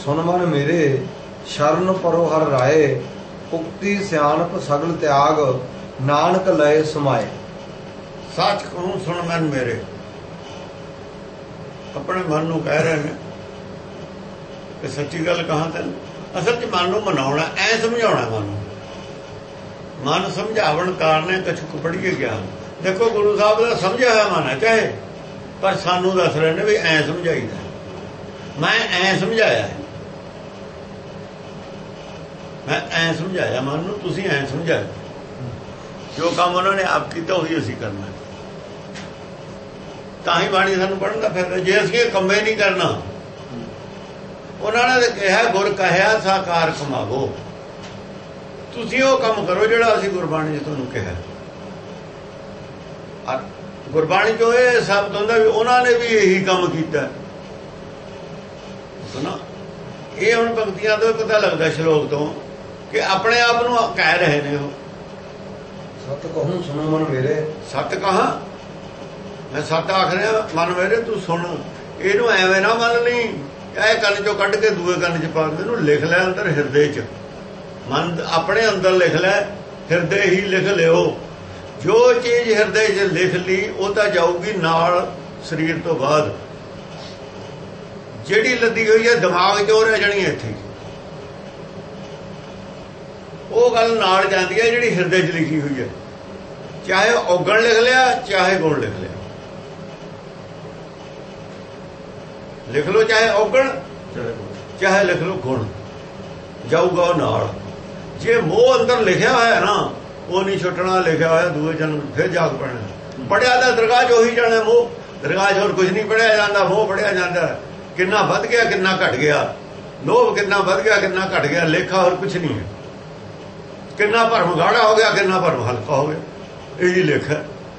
सुन मन मेरे शरण परो हर राय, उक्ति सियाणप सगल त्याग, नानक लय समाए। सच कहूं सुन मन मेरे, अपने मन नूं कह रहे हैं कि सच्ची गल कहां तेन। असल च मन नूं मनाउणा, ऐ समझाउणा मन नूं। मन समझावण कारण कछुक पढ़िए ज्ञान। देखो गुरु साहब का समझा होया मन है चाहे, पर सानू दस रहे ने भी ऐ समझाईदा। मैं ऐ समझाया है, मैं ऐ समझाया मन नूं, तुसीं ऐ समझाया। जो काम उन्होंने आप किया उही असीं करना। तां ही बाणी सानू पढ़न दा फायदा। जे असीं ये कम्मे नहीं करना, उन्होंने कहा गुर कहा साकार कमावो। तुसीं वो काम करो जिहड़ा असीं गुरबाणी तुहानूं कहा। गुरबाणी चो ये शब्द हुंदा भी उन्होंने भी यही काम किया सुना। ये हुण पंक्तियां तो पता लगता श्लोक तो कि अपने आप नूं कह रहे ने। सत कहूं सुन मन मेरे, सत कहा मैं सत आख रहा मन मेरे तू सुन। इनू एवं ना मन ली ए कन चो कढ़ के दूए कन च पा के लिख लै अंदर हिरदे च। मन अपने अंदर लिख लै, हिरदे ही लिख लियो। जो चीज हिरदे च लिख ली वो तो जाऊगी नाल शरीर तो बाद। जिहड़ी लदी हुई है दिमाग च रह जानी इत्थे, वो गल नाल जांदी है जिहड़ी हिरदे च लिखी हुई है। चाहे औगण लिख लिया चाहे गुण लिख लिया, लिख लो चाहे औगण चाहे लिख लो गुण, जाऊगा नाल। जे मोह अंदर लिखा होया ना वो नहीं छुटना। लिखा होया दूए जन्म फिर जाग पड़ना। पढ़िया तो दरगाह च उही जाना मोह। दरगाह च होर कुछ नहीं पढ़िया जाता, मोह पढ़िया जाता। कितना वध गया कितना घट गया, लोभ कितना वध गया कितना घट गया, लेखा और कुछ नहीं है। कितना भरम गाढ़ा हो गया कितना भरम हल्का हो गया, यही लेखा।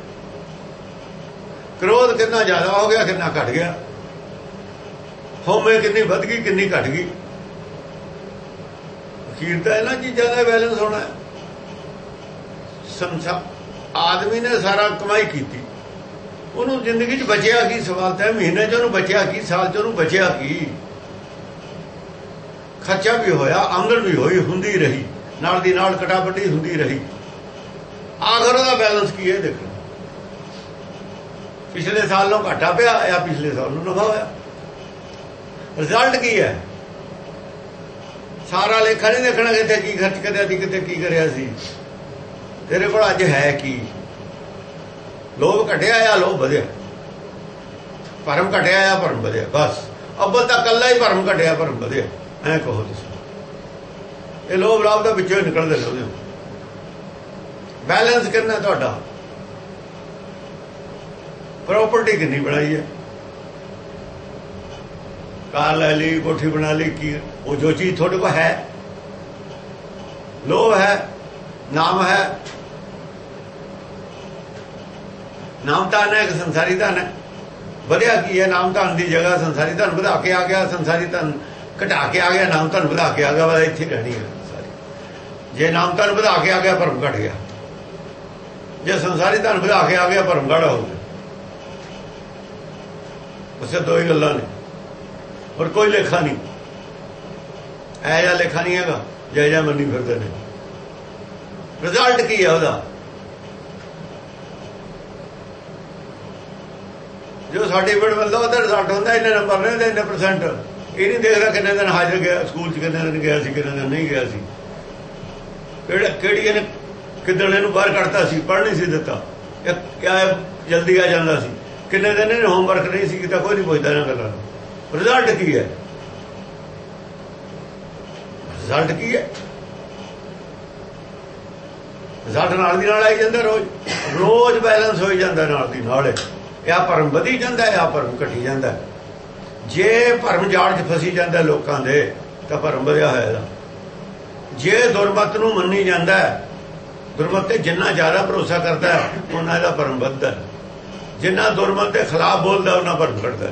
क्रोध कितना ज्यादा हो गया कितना घट गया, हौमे कितनी वध गई कितनी घट गई। अखीर तो इन्हां चीज़ों का बैलेंस होना है। आदमी ने सारा कमाई की, उन्होंने जिंदगी च बचिया की? सवाल तो महीने च उन्होंने बचिया की, साल च उन्होंने बचिया की? खर्चा भी होया, आमदन भी होई हुंदी रही, नाल दी नाल कटाबटी हुंदी रही। आखिर ਉਹਦਾ बैलेंस की है देखो। पिछले साल ਨੂੰ घाटा पिया या पिछले साल ਨੂੰ नफा होया? रिजल्ट की है? सारा लेखा नहीं देखना कितने की खर्च करिया सी, कितने की करिया सी। तेरे को अज है की? लोभ घटिया या लोभ वधिया? भरम घटिया या भरम वधिया? बस अव्वल तो कला ही भरम घटिया भरम वधिया। ऐ कहो तुसीं ये लोभ लाभ तो विचों ही निकलते रहंदे। बैलेंस कितना तुहाडा? प्रॉपर्टी कितनी बनाई है? कार ले ली, कोठी बना ली, की वो जो चीज थोड़े को है, लोभ है, नाम है, नाम धन है, एक संसारी धन है। वधिया की है? नाम धन की जगह संसारी धन बढ़ा के आ गया, संसारी धन घटा के आ गया, नाम धन बढ़ा के आ गया। बस इत्थे रहनी है सारी। जे नाम धन बढ़ा के आ गया भरम घट गया, जे संसारी धन बढ़ा के आ गया भरम गाढ़ा हो गया। उससे दो ही गल्लां ने और कोई लेखा नहीं। ऐसा लेखा नहीं है जय जय मनी फिरते ने। रिजल्ट की है ਉਹਦਾ? जो सर्टिफिकेट मिलता ਉਹਦਾ रिजल्ट होता इन्ने नंबर ने ते इन्ने परसेंट। ये नहीं देखता किन्ने दिन हाजिर गया स्कूल च, किन्ने दिन गया सी, किन्ने दिन नहीं गया सी, किहड़ी ने किदण इहनूं बाहर कढता सी, पढ़ नहीं सी दिता, क्या जल्दी आ जाता सी, किन्ने दिन इहने होमवर्क नहीं सी कीता, कोई नहीं पुछदा इन्हां गल्लां नूं। रिजल्ट की है? रिजल्ट की है? रिजल्ट नाल दी नाल आई जांदा, रोज रोज बैलेंस हो जांदा नाल दी नाल। या भरम वधी जांदा या भरम घटी जांदा। जे भरम जाल च फसी जांदा लोकां दे तां भरम वधिया होया। जे दुरमत नूं मन्नी जांदा, दुरमत ते जिन्ना ज्यादा भरोसा करदा उन्ना इहदा भरम वधदा। जिन्ना दुरमत के खिलाफ बोलदा उन्ना भरम घटदा।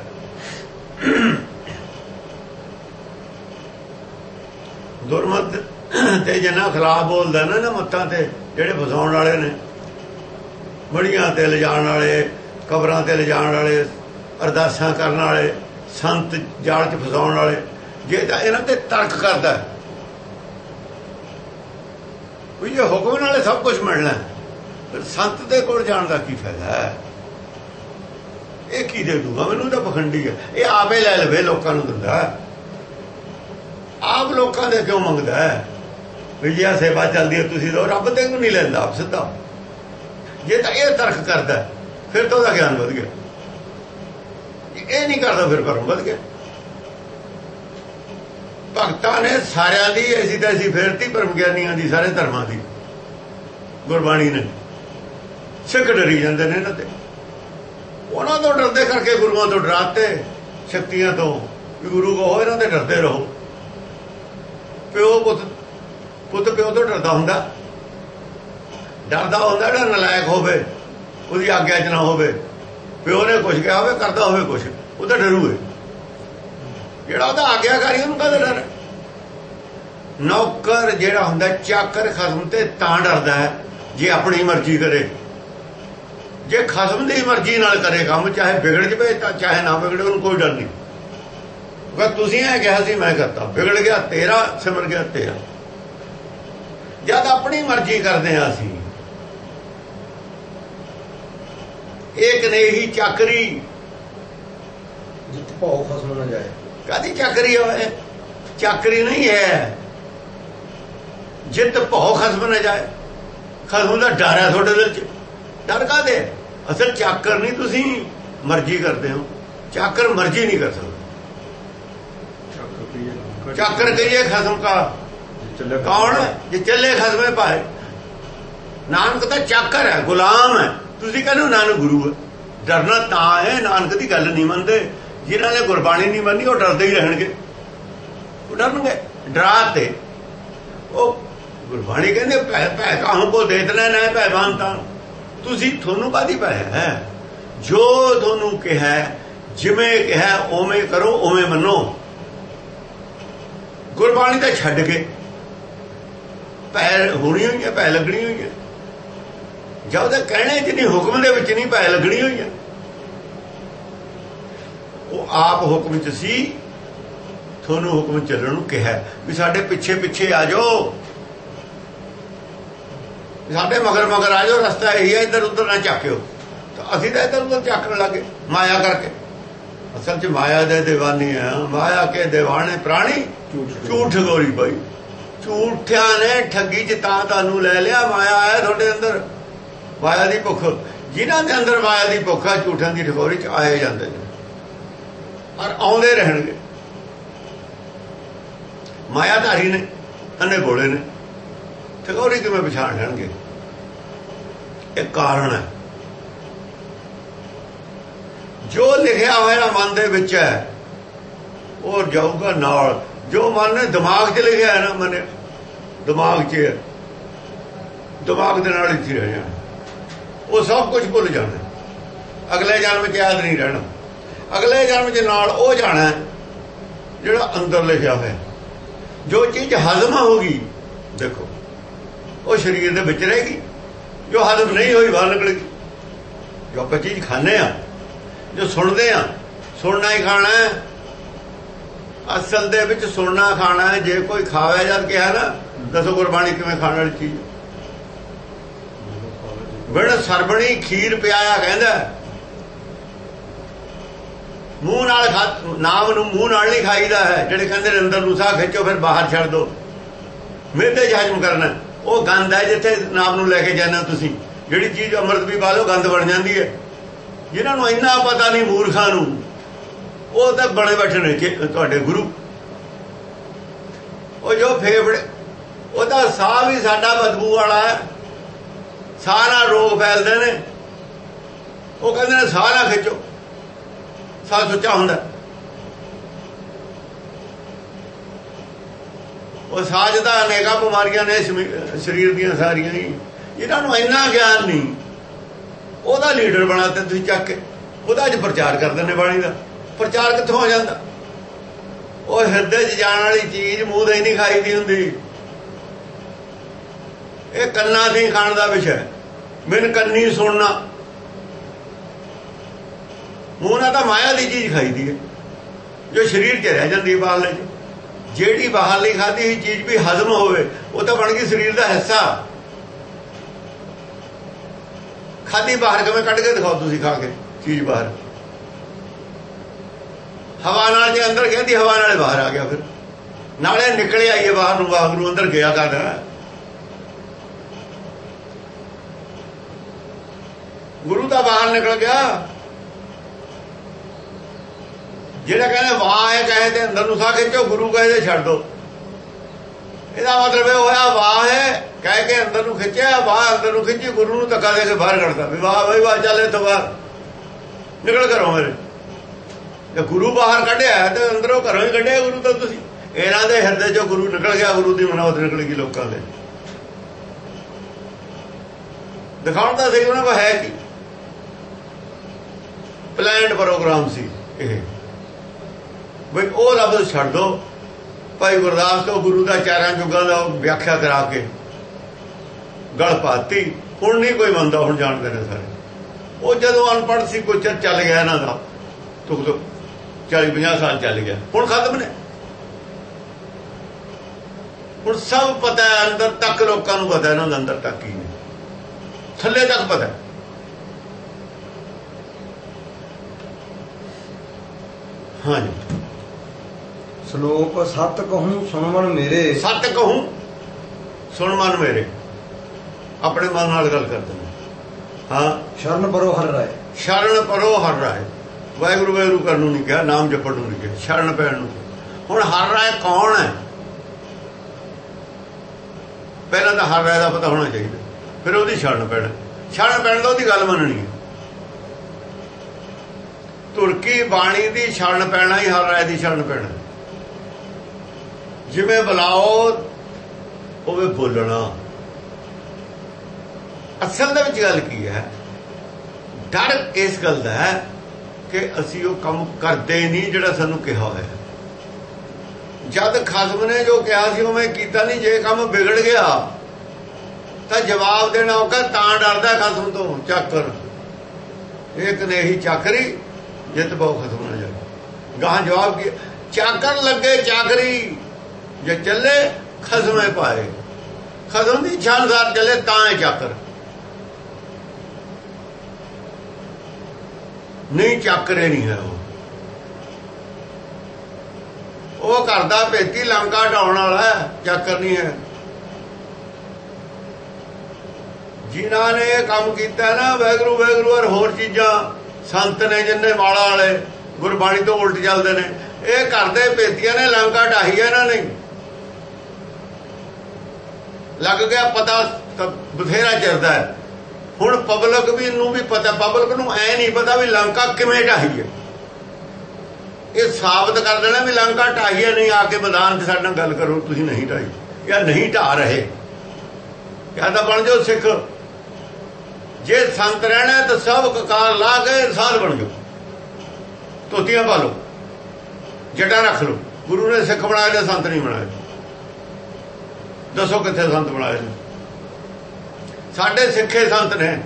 दुरमत ते जिन्ना खिलाफ बोलदा ना मत्तां ते जिहड़े फसाउण वाले ने, मड़ियां ते लिजाण वाले, कबरां ते लिजाण वाले, अरदासां करन वाले, संत जाल च फसाउण वाले, ਜੇ ਤਾਂ ਇਹਨਾਂ ਤੇ ਤਰਕ ਕਰਦਾ ਵੀ ਜੇ ਹੁਕਮ ਨਾਲੇ ਸਭ ਕੁਝ ਮਿਲਣਾ, ਫਿਰ ਸੰਤ ਦੇ ਕੋਲ ਜਾਣ ਦਾ ਕੀ ਫਾਇਦਾ ਹੈ? ਇਹ ਕੀ ਦੇ ਦੂਗਾ ਮੈਨੂੰ? ਤਾਂ ਪਖੰਡੀ ਹੈ। ਇਹ ਆਪੇ ਲੈ ਲਵੇ, ਲੋਕਾਂ ਨੂੰ ਦਿੰਦਾ, ਆਪ ਲੋਕਾਂ ਦੇ ਕਿਉਂ ਮੰਗਦਾ ਹੈ ਵੀ ਜੇ ਸੇਵਾ ਚੱਲਦੀ ਹੈ ਤੁਸੀਂ ਦੋ? ਰੱਬ ਤੇ ਨਹੀਂ ਲੈਂਦਾ ਆਪ ਸਿੱਧਾ। ਜੇ ਤਾਂ ਇਹ ਤਰਕ ਕਰਦਾ ਫਿਰ ਤਾਂ ਉਹਦਾ ਗਿਆਨ ਵਧ ਗਿਆ, ਇਹ ਨਹੀਂ ਕਰਦਾ ਫਿਰ ਭਰਮ ਵਧ ਗਿਆ। ਭਗਤਾਂ ਨੇ ਸਾਰਿਆਂ ਦੀ ਐਸੀ ਤੈਸੀ ਫੇਰਤੀ, ਭਰਮ ਗਿਆਨੀਆਂ ਦੀ ਸਾਰੇ ਧਰਮਾਂ ਦੀ। ਗੁਰਬਾਣੀ ਨੇ ਸਿੱਖ ਡਰੀ ਜਾਂਦੇ ਨੇ ਇਹਨਾਂ ਤੇ, ਉਹਨਾਂ ਤੋਂ ਡਰਦੇ ਕਰਕੇ ਗੁਰੂਆਂ ਤੋਂ ਡਰਾਤੇ, ਸ਼ਕਤੀਆਂ ਤੋਂ ਵੀ ਗੁਰੂ ਕਹੋ ਇਹਨਾਂ ਤੇ ਡਰਦੇ ਰਹੋ। ਪਿਓ ਪੁੱਤ ਪਿਓ ਤੋਂ ਡਰਦਾ ਹੁੰਦਾ ਜਿਹੜਾ ਨਲਾਇਕ ਹੋਵੇ, ਉਹਦੀ ਆਗਿਆ 'ਚ ਨਾ ਹੋਵੇ, ਪਿਓ ਨੇ ਕੁਛ ਕਿਹਾ ਹੋਵੇ, ਕਰਦਾ ਹੋਵੇ ਕੁਛ, ਉਹ ਤਾਂ ਡਰੂਏ। ਜਿਹੜਾ ਉਹਦਾ ਆਗਿਆਕਾਰੀ ਉਹਨੂੰ ਕਾਹਦਾ ਡਰ? ਨੌਕਰ ਜਿਹੜਾ ਹੁੰਦਾ ਚਾਕਰ ਖਸਮ ਤੇ ਤਾਂ ਡਰਦਾ ਹੈ ਜੇ ਆਪਣੀ ਮਰਜ਼ੀ ਕਰੇ। ਜੇ ਖਸਮ ਦੀ ਮਰਜ਼ੀ ਨਾਲ ਕਰੇ ਕੰਮ, ਚਾਹੇ ਵਿਗੜ ਜਵੇ ਤਾਂ ਚਾਹੇ ਨਾ ਵਿਗੜੇ, ਉਹਨੂੰ ਕੋਈ ਡਰ ਨਹੀਂ। ਤੁਸੀਂ ਇਹ ਕਿਹਾ ਸੀ ਮੈਂ ਕਰਤਾ, ਵਿਗੜ ਗਿਆ ਤੇਰਾ, ਸਿਮਰ ਗਿਆ ਤੇਰਾ। ਜਦ ਆਪਣੀ ਮਰਜ਼ੀ ਕਰਦੇ ਹਾਂ ਅਸੀਂ, ਇੱਕ ਨੇ ਹੀ ਚਾਕਰੀ ਜਿੱਤ ਭਾਉ ਖਸਮ ਨਾ ਜਾਏ। ਕਾਹਦੀ ਚਾਕਰੀ ਹੋਵੇ? ਚਾਕਰੀ ਨਹੀਂ ਹੈ, ਜਿੱਤ ਭਾਉ ਖਸਮ ਨਾ ਜਾਏ। ਖਸਮ ਦਾ ਡਰ ਹੈ ਤੁਹਾਡੇ ਦਿਲ 'ਚ। ਡਰ ਕਾਹਦੇ? ਅਸਲ ਚਾਕਰ ਨਹੀਂ, ਤੁਸੀਂ ਮਰਜ਼ੀ ਕਰਦੇ ਹੋ। ਚਾਕਰ ਮਰਜ਼ੀ ਨਹੀਂ ਕਰ ਸਕਦਾ। ਚਾਕਰ ਕਹੀਏ ਖਸਮ ਕਾ ਕੌਣ? ਜੇ ਚੱਲੇ ਖਸਮੇ ਪਾਏ। ਨਾਨਕ ਤਾਂ ਚਾਕਰ ਹੈ, ਗੁਲਾਮ ਹੈ। ਤੁਸੀਂ ਕਹਿੰਦੇ ਨਾਨਕ ਗੁਰੂ ਹੈ। ਡਰਨਾ ਤਾਂ ਹੈ, ਨਾਨਕ ਦੀ ਗੱਲ ਨਹੀਂ ਮੰਨਦੇ। ਜਿਨ੍ਹਾਂ ਨੇ ਗੁਰਬਾਣੀ ਨਹੀਂ ਮੰਨੀ ਉਹ ਡਰਦੇ ਹੀ ਰਹਿਣਗੇ, ਉਹ ਡਰਨਗੇ। ਡਰਾ ਤੇ ਉਹ ਗੁਰਬਾਣੀ ਕਹਿੰਦੇ ਭੈ ਕਾਹੂ ਕੋ ਦੇਤਨਾ ਨਾ ਭੈ ਬਾਂਤਾ। ਤੁਸੀਂ ਤੁਹਾਨੂੰ ਕਾਹਦੀ ਭੈ ਹੈ? ਜੋ ਤੁਹਾਨੂੰ ਕਿਹਾ, ਜਿਵੇਂ ਕਿਹਾ ਉਵੇਂ ਕਰੋ, ਉਵੇਂ ਮੰਨੋ। ਗੁਰਬਾਣੀ ਤਾਂ ਛੱਡ ਕੇ ਭੈ ਹੋਣੀ ਹੋਈ ਹੈ, ਭੈ ਲੱਗਣੀ ਹੋਈ ਹੈ। ਜਾਂ ਉਹਦੇ ਕਹਿਣੇ 'ਚ ਨਹੀਂ, ਹੁਕਮ ਦੇ ਵਿੱਚ ਨਹੀਂ ਭੈ ਲੱਗਣੀ ਹੋਈ ਹੈ। ਉਹ ਆਪ ਹੁਕਮ 'ਚ ਸੀ, ਤੁਹਾਨੂੰ ਹੁਕਮ ਚੱਲਣ ਨੂੰ ਕਿਹਾ ਵੀ ਸਾਡੇ ਪਿੱਛੇ ਪਿੱਛੇ ਆ ਜਾਓ, ਸਾਡੇ ਮਗਰ ਮਗਰ ਆ ਜਾਓ, ਰਸਤਾ ਇਹੀ ਹੈ, ਇੱਧਰ ਉੱਧਰ ਨਾ ਝਾਕਿਓ। ਤਾਂ ਅਸੀਂ ਤਾਂ ਇੱਧਰ ਉੱਧਰ ਝਾਕਣ ਲੱਗੇ ਮਾਇਆ ਕਰਕੇ। ਅਸਲ 'ਚ ਮਾਇਆ ਦੇ ਦੀਵਾਨੀ ਆ, ਮਾਇਆ ਕੇ ਦੀਵਾਨੇ ਪ੍ਰਾਣੀ ਝੂਠ ਗੋਰੀ ਭਾਈ। ਝੂਠਿਆਂ ਨੇ ਠੱਗੀ 'ਚ ਤਾਂ ਤੁਹਾਨੂੰ ਲੈ ਲਿਆ। ਮਾਇਆ ਹੈ ਤੁਹਾਡੇ ਅੰਦਰ, ਮਾਇਆ ਦੀ ਭੁੱਖ। ਜਿਨ੍ਹਾਂ ਦੇ ਅੰਦਰ ਮਾਇਆ ਦੀ ਭੁੱਖ ਆ, ਝੂਠਾਂ ਦੀ ਠਗੋਰੀ 'ਚ ਆਏ ਜਾਂਦੇ ਨੇ ਔਰ ਆਉਂਦੇ ਰਹਿਣਗੇ। ਮਾਇਆਧਾਰੀ ਨੇ, ਅੰਨੇ ਭੋਲੇ ਨੇ, ਠਗੋਰੀ ਕਿਵੇਂ ਪਛਾਣ ਲੈਣਗੇ? ਇਹ ਕਾਰਨ ਹੈ। ਜੋ ਲਿਖਿਆ ਹੋਇਆ ਮਨ ਦੇ ਵਿੱਚ ਹੈ ਉਹ ਜਾਊਗਾ ਨਾਲ। ਜੋ ਮਨ ਨੇ ਦਿਮਾਗ 'ਚ ਲਿਖਿਆ ਹੈ ਨਾ, ਮਨ ਦਿਮਾਗ 'ਚ ਹੈ, ਦਿਮਾਗ ਦੇ ਨਾਲ ਇੱਥੇ ਰਹਿ ਜਾਣਾ। ਉਹ ਸਭ ਕੁਝ ਭੁੱਲ ਜਾਣਾ। ਅਗਲੇ ਜਨਮ 'ਚ ਯਾਦ ਨਹੀਂ ਰਹਿਣਾ। ਅਗਲੇ ਜਨਮ 'ਚ ਨਾਲ ਉਹ ਜਾਣਾ ਜਿਹੜਾ ਅੰਦਰ ਲਿਖਿਆ ਹੋਇਆ। ਜੋ ਚੀਜ਼ ਹਜ਼ਮ ਹੋਗੀ, ਦੇਖੋ ਉਹ ਸਰੀਰ ਦੇ ਵਿੱਚ ਰਹੇਗੀ। ਜੋ ਹਜ਼ਮ ਨਹੀਂ ਹੋਈ ਬਾਹਰ ਨਿਕਲੇਗੀ। ਜੋ ਆਪਾਂ ਚੀਜ਼ ਖਾਂਦੇ ਆ, ਜੋ ਸੁਣਦੇ ਆ, ਸੁਣਨਾ ਹੀ ਖਾਣਾ ਹੈ। ਅਸਲ ਦੇ ਵਿੱਚ ਸੁਣਨਾ ਖਾਣਾ ਹੈ। ਜੇ ਕੋਈ ਖਾਵੇ ਜਦ ਕਿਹਾ ਨਾ, ਦੱਸੋ ਗੁਰਬਾਣੀ ਕਿਵੇਂ ਖਾਣ ਵਾਲੀ ਚੀਜ਼? ਬਿਨ ਸਰਬਣੀ ਖੀਰ ਪਿਆਇਆ ਕਹਿੰਦਾ। ਮੂੰਹ ਨਾਲ ਨਾਮ ਨੂੰ ਮੂੰਹ ਨਾਲ ਨਹੀਂ ਖਾਈਦਾ ਹੈ। ਜਿਹੜੇ ਕਹਿੰਦੇ ਨੇ ਅੰਦਰ ਨੂੰ ਸਾਹ ਖਿੱਚੋ ਫਿਰ ਬਾਹਰ ਛੱਡ ਦੋ, ਮਿਹਦੇ 'ਚ ਹਜ਼ਮ ਕਰਨਾ, ਉਹ ਗੰਦ ਹੈ। ਜਿੱਥੇ ਨਾਮ ਨੂੰ ਲੈ ਕੇ ਜਾਣਾ ਤੁਸੀਂ, ਜਿਹੜੀ ਚੀਜ਼ ਅੰਮ੍ਰਿਤ ਵੀ ਪਾ ਲਓ ਗੰਦ ਬਣ ਜਾਂਦੀ ਹੈ। ਜਿਨ੍ਹਾਂ ਨੂੰ ਇੰਨਾ ਪਤਾ ਨਹੀਂ, ਮੂਰਖਾਂ ਨੂੰ, ਉਹ ਤਾਂ ਬਣੇ ਬੈਠੇ ਨੇ ਤੁਹਾਡੇ ਗੁਰੂ। ਉਹ ਜੋ ਫੇਫੜੇ, ਉਹ ਤਾਂ ਸਾਹ ਵੀ ਸਾਡਾ ਬਦਬੂ ਵਾਲਾ ਹੈ, ਸਾਹ ਨਾਲ ਰੋਗ ਫੈਲਦੇ ਨੇ। ਉਹ ਕਹਿੰਦੇ ਨੇ ਸਾਹ ਨਾ ਖਿੱਚੋ, ਸਾਹ ਸੁੱਚਾ ਹੁੰਦਾ। ਉਹ ਸਾਹ ਦਾ ਅਨੇਕਾਂ ਬਿਮਾਰੀਆਂ ਨੇ ਸਰੀਰ ਦੀਆਂ ਸਾਰੀਆਂ ਹੀ। ਜਿਹਨਾਂ ਨੂੰ ਇੰਨਾ ਗਿਆਨ ਨਹੀਂ, ਉਹਦਾ ਲੀਡਰ ਬਣਾਤੇ ਤੁਸੀਂ ਚੱਕ ਕੇ। ਉਹਦਾ ਅੱਜ ਪ੍ਰਚਾਰ ਕਰਦੇ ਨੇ ਬਾਣੀ ਦਾ। ਪ੍ਰਚਾਰ ਕਿੱਥੋਂ ਹੋ ਜਾਂਦਾ? ਉਹ ਹਿਰਦੇ 'ਚ ਜਾਣ ਵਾਲੀ ਚੀਜ਼ ਮੂੰਹ ਦੇ ਨਹੀਂ ਖਾਈ ਦੀ ਹੁੰਦੀ। ਇਹ ਕੰਨਾਂ ਦੀ ਖਾਣ ਦਾ ਵਿਸ਼ਾ। ਬਿਨ ਕੰਨੀ ਸੁਣਨਾ। ਮੂੰਹ ਨਾਲ ਤਾਂ ਮਾਇਆ ਦੀ ਚੀਜ਼ ਖਾਈ ਦੀ ਹੈ, ਜੋ ਸਰੀਰ 'ਚ ਰਹਿ ਜਾਂਦੀ ਬਾਹਰਲੇ 'ਚ। ਜਿਹੜੀ ਬਾਹਰਲੀ ਖਾਧੀ ਹੋਈ ਚੀਜ਼ ਵੀ ਹਜ਼ਮ ਹੋਵੇ ਉਹ ਤਾਂ ਬਣ ਗਈ ਸਰੀਰ ਦਾ ਹਿੱਸਾ। ਖਾਧੀ ਬਾਹਰ ਕਿਵੇਂ ਕੱਢ ਕੇ ਦਿਖਾਓ ਤੁਸੀਂ ਖਾ ਕੇ ਚੀਜ਼ ਬਾਹਰ, ਹਵਾ ਨਾਲ ਜੇ ਅੰਦਰ ਕਹਿੰਦੀ ਹਵਾ ਨਾਲੇ ਬਾਹਰ ਆ ਗਿਆ, ਫਿਰ ਨਾਲੇ ਨਿਕਲੇ ਆਈਏ ਬਾਹਰ ਨੂੰ, ਬਾਹਰ ਨੂੰ ਅੰਦਰ ਗਿਆ ਕਰਦਾ। ਗੁਰੂ ਤਾਂ ਬਾਹਰ ਨਿਕਲ ਗਿਆ। ਜਿਹੜਾ ਕਹਿੰਦੇ ਵਾਹ ਹੈ ਕਹੇ ਤੇ ਅੰਦਰ ਨੂੰ ਸਾਹ ਖਿੱਚੋ, ਗੁਰੂ ਕਹੇ ਤੇ ਛੱਡ ਦੋ। ਇਹਦਾ ਮਤਲਬ ਇਹ ਹੋਇਆ ਵਾਹ ਹੈ ਕਹਿ ਕੇ ਅੰਦਰ ਨੂੰ ਖਿੱਚਿਆ, ਵਾਹ ਅੰਦਰ ਨੂੰ ਖਿੱਚੀ, ਗੁਰੂ ਨੂੰ ਧੱਕਾ ਦੇ ਕੇ ਬਾਹਰ ਕੱਢਦਾ ਵੀ ਵਾਹ ਬਈ ਵਾਹ ਚੱਲ ਇੱਥੋਂ ਬਾਹਰ ਨਿਕਲ ਘਰੋਂ ਮੇਰੇ। ਜੇ ਗੁਰੂ ਬਾਹਰ ਕੱਢਿਆ ਤੇ ਅੰਦਰੋਂ ਘਰੋਂ ਹੀ ਕੱਢਿਆ ਗੁਰੂ ਤਾਂ ਤੁਸੀਂ। ਇਹਨਾਂ ਦੇ ਹਿਰਦੇ ਚੋਂ ਗੁਰੂ ਨਿਕਲ ਗਿਆ, ਗੁਰੂ ਦੀ ਮਨੌਤ ਨਿਕਲ ਗਈ ਲੋਕਾਂ ਦੇ। ਦਿਖਾਉਣ ਦਾ ਸਹੀ ਉਹਨਾਂ ਕੋਲ ਹੈ ਕੀ ਪਲਾਨਡ ਪ੍ਰੋਗਰਾਮ ਸੀ ਇਹ ਬਈ ਉਹ ਰੱਬ ਛੱਡ ਦੋ। ਭਾਈ ਗੁਰਦਾਸ ਤੋਂ ਗੁਰੂ ਦਾ ਚਾਰਾਂ ਯੁੱਗਾਂ ਦਾ ਵਿਆਖਿਆ ਕਰਾ ਕੇ ਗਲ ਪਾਤੀ। ਹੁਣ ਨਹੀਂ ਕੋਈ ਮੰਨਦਾ, ਹੁਣ ਜਾਣਦੇ ਨੇ ਸਾਰੇ। ਉਹ ਜਦੋਂ ਅਨਪੜ੍ਹ ਸੀ ਕੋਈ ਚੱਲ ਗਿਆ ਇਹਨਾਂ ਦਾ, ਤੁਕ 40-50 ਸਾਲ ਚੱਲ ਗਿਆ, ਹੁਣ ਖਤਮ ਨੇ। ਹੁਣ ਸਭ ਪਤਾ ਹੈ, ਅੰਦਰ ਤੱਕ ਲੋਕਾਂ ਨੂੰ ਪਤਾ ਇਹਨਾਂ ਦਾ ਅੰਦਰ ਤੱਕ ਹੀ ਨੇ, ਥੱਲੇ ਤੱਕ ਪਤਾ। ਹਾਂਜੀ ਸ਼ਲੋਕ ਸਤ ਕਹੂੰ ਸੁਣ ਮਨ ਮੇਰੇ। ਸਤ ਕਹੂੰ ਸੁਣ ਮਨ ਮੇਰੇ, ਆਪਣੇ ਮਨ ਨਾਲ ਗੱਲ ਕਰਦੇ ਨੇ। ਹਾਂ ਸ਼ਰਨ ਪਰੋ ਹਰ ਰਾਏ। ਸ਼ਰਨ ਪਰੋ ਹਰ ਰਾਏ, ਵਾਹਿਗੁਰੂ ਵਾਹਿਗੁਰੂ ਕਰਨ ਨੂੰ ਨਹੀਂ ਕਿਹਾ, ਨਾਮ ਜਪਣ ਨੂੰ ਨਹੀਂ ਕਿਹਾ, ਸ਼ਰਨ ਪੈਣ ਨੂੰ। ਹੁਣ ਹਰ ਰਾਏ ਕੌਣ ਹੈ? ਪਹਿਲਾਂ ਤਾਂ ਹਰ ਰਾਏ ਦਾ ਪਤਾ ਹੋਣਾ ਚਾਹੀਦਾ, ਫਿਰ ਉਹਦੀ ਸ਼ਰਨ ਪੈਣਾ। ਸ਼ਰਨ ਪੈਣ ਦਾ ਉਹਦੀ ਗੱਲ ਮੰਨਣੀ ਹੈ। ਤੁਰਕੀ ਬਾਣੀ ਦੀ ਸ਼ਰਨ ਪੈਣਾ ਹੀ ਹਰ ਰਾਏ ਦੀ ਸ਼ਰਨ ਪੈਣਾ। ਜਿਵੇਂ ਬੁਲਾਓ ਉਵੇਂ ਬੋਲਣਾ। ਅਸਲ ਦੇ ਵਿੱਚ ਗੱਲ ਕੀ ਹੈ? ਡਰ ਇਸ ਗੱਲ ਦਾ ਹੈ ਕਿ ਅਸੀਂ ਉਹ ਕੰਮ ਕਰਦੇ ਨਹੀਂ ਜਿਹੜਾ ਸਾਨੂੰ ਕਿਹਾ ਹੋਇਆ। ਜਦ ਖਸਮ ਨੇ ਜੋ ਕਿਹਾ ਸੀ ਉਵੇਂ ਕੀਤਾ ਨਹੀਂ, ਜੇ ਕੰਮ ਵਿਗੜ ਗਿਆ ਤਾਂ ਜਵਾਬ ਦੇਣਾ ਔਖਾ। ਤਾਂ ਡਰਦਾ ਖਸਮ ਤੋਂ। ਚਾਕਰ ਇੱਕ ਨੇ ਹੀ ਚਾਕਰੀ ਜਿੱਤ ਬਹੁ ਖਸਮ ਨਾ ਜਾਏ। ਗਾਂ ਜਵਾਬ ਕੀ? ਚਾਕਰ ਲੱਗੇ ਚਾਕਰੀ, ਜੇ ਚੱਲੇ ਖਸਮੇ ਪਾਏ। ਖਸਮ ਦੀ ਇੱਛਾ ਅਨੁਸਾਰ ਚੱਲੇ ਤਾਂ ਹੈ ਚਾਕਰ, ਨਹੀਂ ਚਾਕਰੇ ਨਹੀਂ ਹੈ। ਉਹ ਘਰ ਦਾ ਭੇਤੀ ਲੰਕਾ ਢਾਉਣ ਵਾਲਾ ਚਾਕਰ ਨਹੀਂ ਹੈ। ਜਿਨ੍ਹਾਂ ਨੇ ਇਹ ਕੰਮ ਕੀਤਾ ਨਾ ਵਾਹਿਗੁਰੂ ਵਾਹਿਗੁਰੂ ਔਰ ਹੋਰ ਚੀਜ਼ਾਂ, ਸੰਤ ਨੇ ਜਿੰਨੇ ਮਾਲਾ ਵਾਲੇ ਗੁਰਬਾਣੀ ਤੋਂ ਉਲਟ ਚੱਲਦੇ ਨੇ, ਇਹ ਘਰ ਦੇ ਭੇਤੀਆਂ ਨੇ ਲੰਕਾ ਢਾਹੀ ਹੈ। ਇਹਨਾਂ ਨੇ ਲੱਗ ਗਿਆ ਪਤਾ ਤਾਂ ਬਥੇਰਾ ਚਿਰਦਾ ਹੈ। ਹੁਣ ਪਬਲਿਕ ਵੀ ਨੂੰ ਵੀ ਪਤਾ, ਪਬਲਿਕ ਨੂੰ ਐ ਨਹੀਂ ਪਤਾ ਵੀ ਲੰਕਾ ਕਿਵੇਂ ਢਾਹੀ ਹੈ। ਇਹ ਸਾਬਤ ਕਰ ਦੇਣਾ ਵੀ ਲੰਕਾ ਢਾਹੀ ਹੈ। ਨਹੀਂ ਆ ਕੇ ਮੈਦਾਨ 'ਚ ਸਾਡੇ ਨਾਲ ਗੱਲ ਕਰੋ, ਤੁਸੀਂ ਨਹੀਂ ਢਾਹੀ ਜਾਂ ਨਹੀਂ ਢਾਹ ਰਹੇ, ਜਾਂ ਤਾਂ ਬਣ ਜਾਓ ਸਿੱਖ। ਜੇ ਸੰਤ ਰਹਿਣਾ ਤਾਂ ਸਭ ਕਕਾਰ ਲਾ ਕੇ ਸਾਧ ਬਣ ਜਾਓ, ਧੋਤੀਆਂ ਪਾ ਲਓ, ਜਟਾ ਰੱਖ ਲਓ। ਗੁਰੂ ਨੇ ਸਿੱਖ ਬਣਾਏ ਜਾਂ ਸੰਤ ਨਹੀਂ ਬਣਾਏ? ਦੱਸੋ ਕਿੱਥੇ ਸੰਤ ਬਣਾਏ ਨੇ? ਸਾਡੇ ਸਿੱਖੇ ਸੰਤ ਨੇ।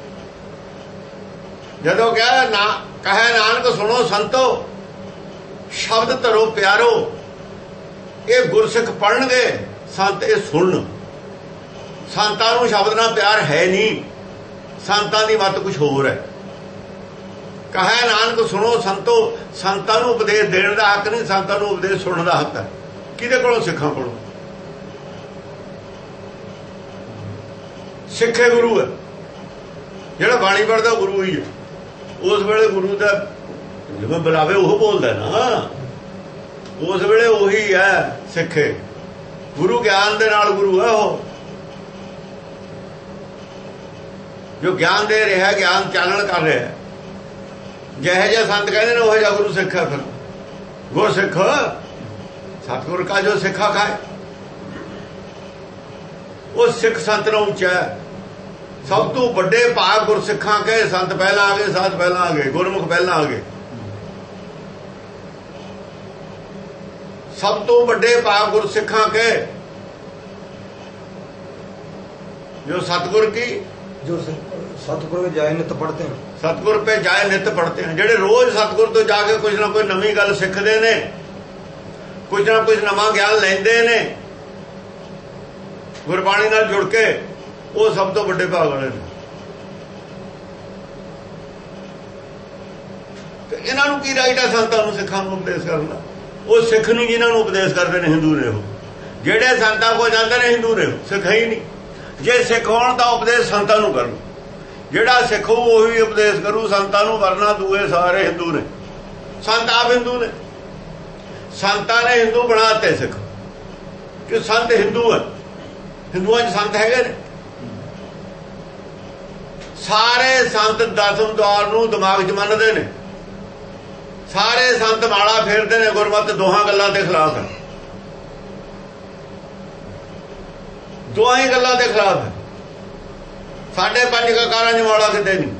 ਜਦੋਂ ਕਿਹਾ ਨਾ ਕਹੇ ਨਾਨਕ ਸੁਣੋ ਸੰਤੋ, ਸ਼ਬਦ ਧਰੋ ਪਿਆਰੋ। ਇਹ ਗੁਰਸਿੱਖ ਪੜ੍ਹਨਗੇ, ਸੰਤ ਇਹ ਸੁਣਨ। ਸੰਤਾਂ ਨੂੰ ਸ਼ਬਦ ਨਾਲ ਪਿਆਰ ਹੈ ਨਹੀਂ, ਸੰਤਾਂ ਦੀ ਮੱਤ ਕੁਝ ਹੋਰ ਹੈ। ਕਹੇ ਨਾਨਕ ਸੁਣੋ ਸੰਤੋ, ਸੰਤਾਂ ਨੂੰ ਉਪਦੇਸ਼ ਦੇਣ ਦਾ ਹੱਕ ਨਹੀਂ, ਸੰਤਾਂ ਨੂੰ ਉਪਦੇਸ਼ ਸੁਣਨ ਦਾ ਹੱਕ ਹੈ। ਕਿਹਦੇ ਕੋਲੋਂ? ਸਿੱਖਾਂ ਕੋਲੋਂ। ਸਿੱਖੇ ਗੁਰੂ ਹੈ, ਜਿਹੜਾ ਬਾਣੀ ਪੜ੍ਹਦਾ ਗੁਰੂ ਹੀ ਹੈ। ਉਸ ਵੇਲੇ ਗੁਰੂ ਦਾ ਜਿਵੇਂ ਬੁਲਾਵੇ ਉਹ ਬੋਲਦਾ ਨਾ, ਉਸ ਵੇਲੇ ਉਹੀ ਹੈ ਸਿੱਖੇ। ਗੁਰੂ ਗਿਆਨ ਦੇ ਨਾਲ ਗੁਰੂ ਹੈ ਉਹ, ਜੋ ਗਿਆਨ ਦੇ ਰਿਹਾ, ਗਿਆਨ ਚਾਲਣ ਕਰ ਰਿਹਾ। ਜਿਹੇ ਜਿਹੇ ਸੰਤ ਕਹਿੰਦੇ ਨੇ ਉਹ ਜਿਹਾ ਗੁਰੂ ਸਿੱਖ ਹੈ। ਫਿਰ ਗੁਰ ਸਿੱਖ ਸਤਿਗੁਰ ਕਾ ਜੋ ਸਿੱਖਾ ਖਾਏ, ਉਹ ਸਿੱਖ ਸੰਤ ਨੂੰ ਉੱਚਾ ਹੈ। ਸਭ ਤੋਂ ਵੱਡੇ ਭਾਗ ਗੁਰਸਿੱਖਾਂ ਕੇ। ਸੰਤ ਪਹਿਲਾਂ ਆ ਗਏ, ਸਾਧ ਪਹਿਲਾਂ ਆ ਗਏ, ਗੁਰਮੁਖ ਪਹਿਲਾਂ ਆ ਗਏ। ਸਭ ਤੋਂ ਵੱਡੇ ਭਾਗ ਗੁਰਸਿੱਖਾਂ ਕੇ, ਜੋ ਸਤਿਗੁਰ ਕੀ जो सतगुरु में जाए नित पढ़ते हैं। सतगुर पे जाए नित पढ़ते हैं। ਜਿਹੜੇ ਰੋਜ਼ ਸਤਿਗੁਰ ਤੋਂ ਜਾ ਕੇ ਕੁਝ ਨਾ ਕੋਈ ਨਵੀਂ ਗੱਲ ਸਿੱਖਦੇ ਨੇ, ਕੁਝ ਨਾ ਕੁਝ ਨਵਾਂ ਗਿਆਨ ਲੈਂਦੇ ਨੇ ਗੁਰਬਾਣੀ ਨਾਲ ਜੁੜ ਕੇ, ਉਹ ਸਭ ਤੋਂ ਵੱਡੇ ਭਾਗ ਵਾਲੇ ਨੇ। ਤੇ ਇਹਨਾਂ ਨੂੰ ਕੀ ਰਾਈਟ ਹੈ ਸੰਤਾਂ ਨੂੰ, ਸਿੱਖਾਂ ਨੂੰ ਉਪਦੇਸ਼ ਕਰਨ ਦਾ? ਉਹ ਸਿੱਖ ਨਹੀਂ ਜਿਨ੍ਹਾਂ ਨੂੰ ਉਪਦੇਸ਼ ਕਰਦੇ ਨੇ ਹਿੰਦੂ ਨੇ। ਉਹ ਜਿਹੜੇ ਸੰਤਾਂ ਕੋਲ ਜਾਂਦੇ ਨੇ ਹਿੰਦੂ ਨੇ, ਸਿੱਖ ਹੀ ਨਹੀਂ। ਜੇ ਸਿੱਖ ਹੋਣ ਤਾਂ ਉਪਦੇਸ਼ ਸੰਤਾਂ ਨੂੰ ਕਰਨ। ਜਿਹੜਾ ਸਿੱਖ ਹੋਊ ਉਹੀ ਉਪਦੇਸ਼ ਕਰੂ ਸੰਤਾਂ ਨੂੰ, ਵਰਨਾ ਦੂਏ ਸਾਰੇ ਹਿੰਦੂ ਨੇ। ਸੰਤ ਆਪ ਹਿੰਦੂ ਨੇ, ਸੰਤਾਂ ਨੇ ਹਿੰਦੂ ਬਣਾਤੇ ਸਿੱਖ, ਕਿ ਸੰਤ ਹਿੰਦੂ ਹੈ। ਹਿੰਦੂਆਂ 'ਚ ਸੰਤ ਹੈਗੇ ਨੇ ਸਾਰੇ। ਸੰਤ ਦਸਮ ਦਵਾਰ ਨੂੰ ਦਿਮਾਗ 'ਚ ਮੰਨਦੇ ਨੇ ਸਾਰੇ। ਸੰਤ ਮਾਲਾ ਫੇਰਦੇ ਨੇ। ਗੁਰਮਤਿ ਦੋਹਾਂ ਗੱਲਾਂ ਦੇ ਖਿਲਾਫ ਹੈ, ਦੋਹਾਂ ਹੀ ਗੱਲਾਂ ਦੇ ਖਿਲਾਫ ਹੈ। ਸਾਡੇ ਪੰਜ ਕਕਾਰਾਂ 'ਚ ਮਾਲਾ ਕਿਤੇ ਨਹੀਂ।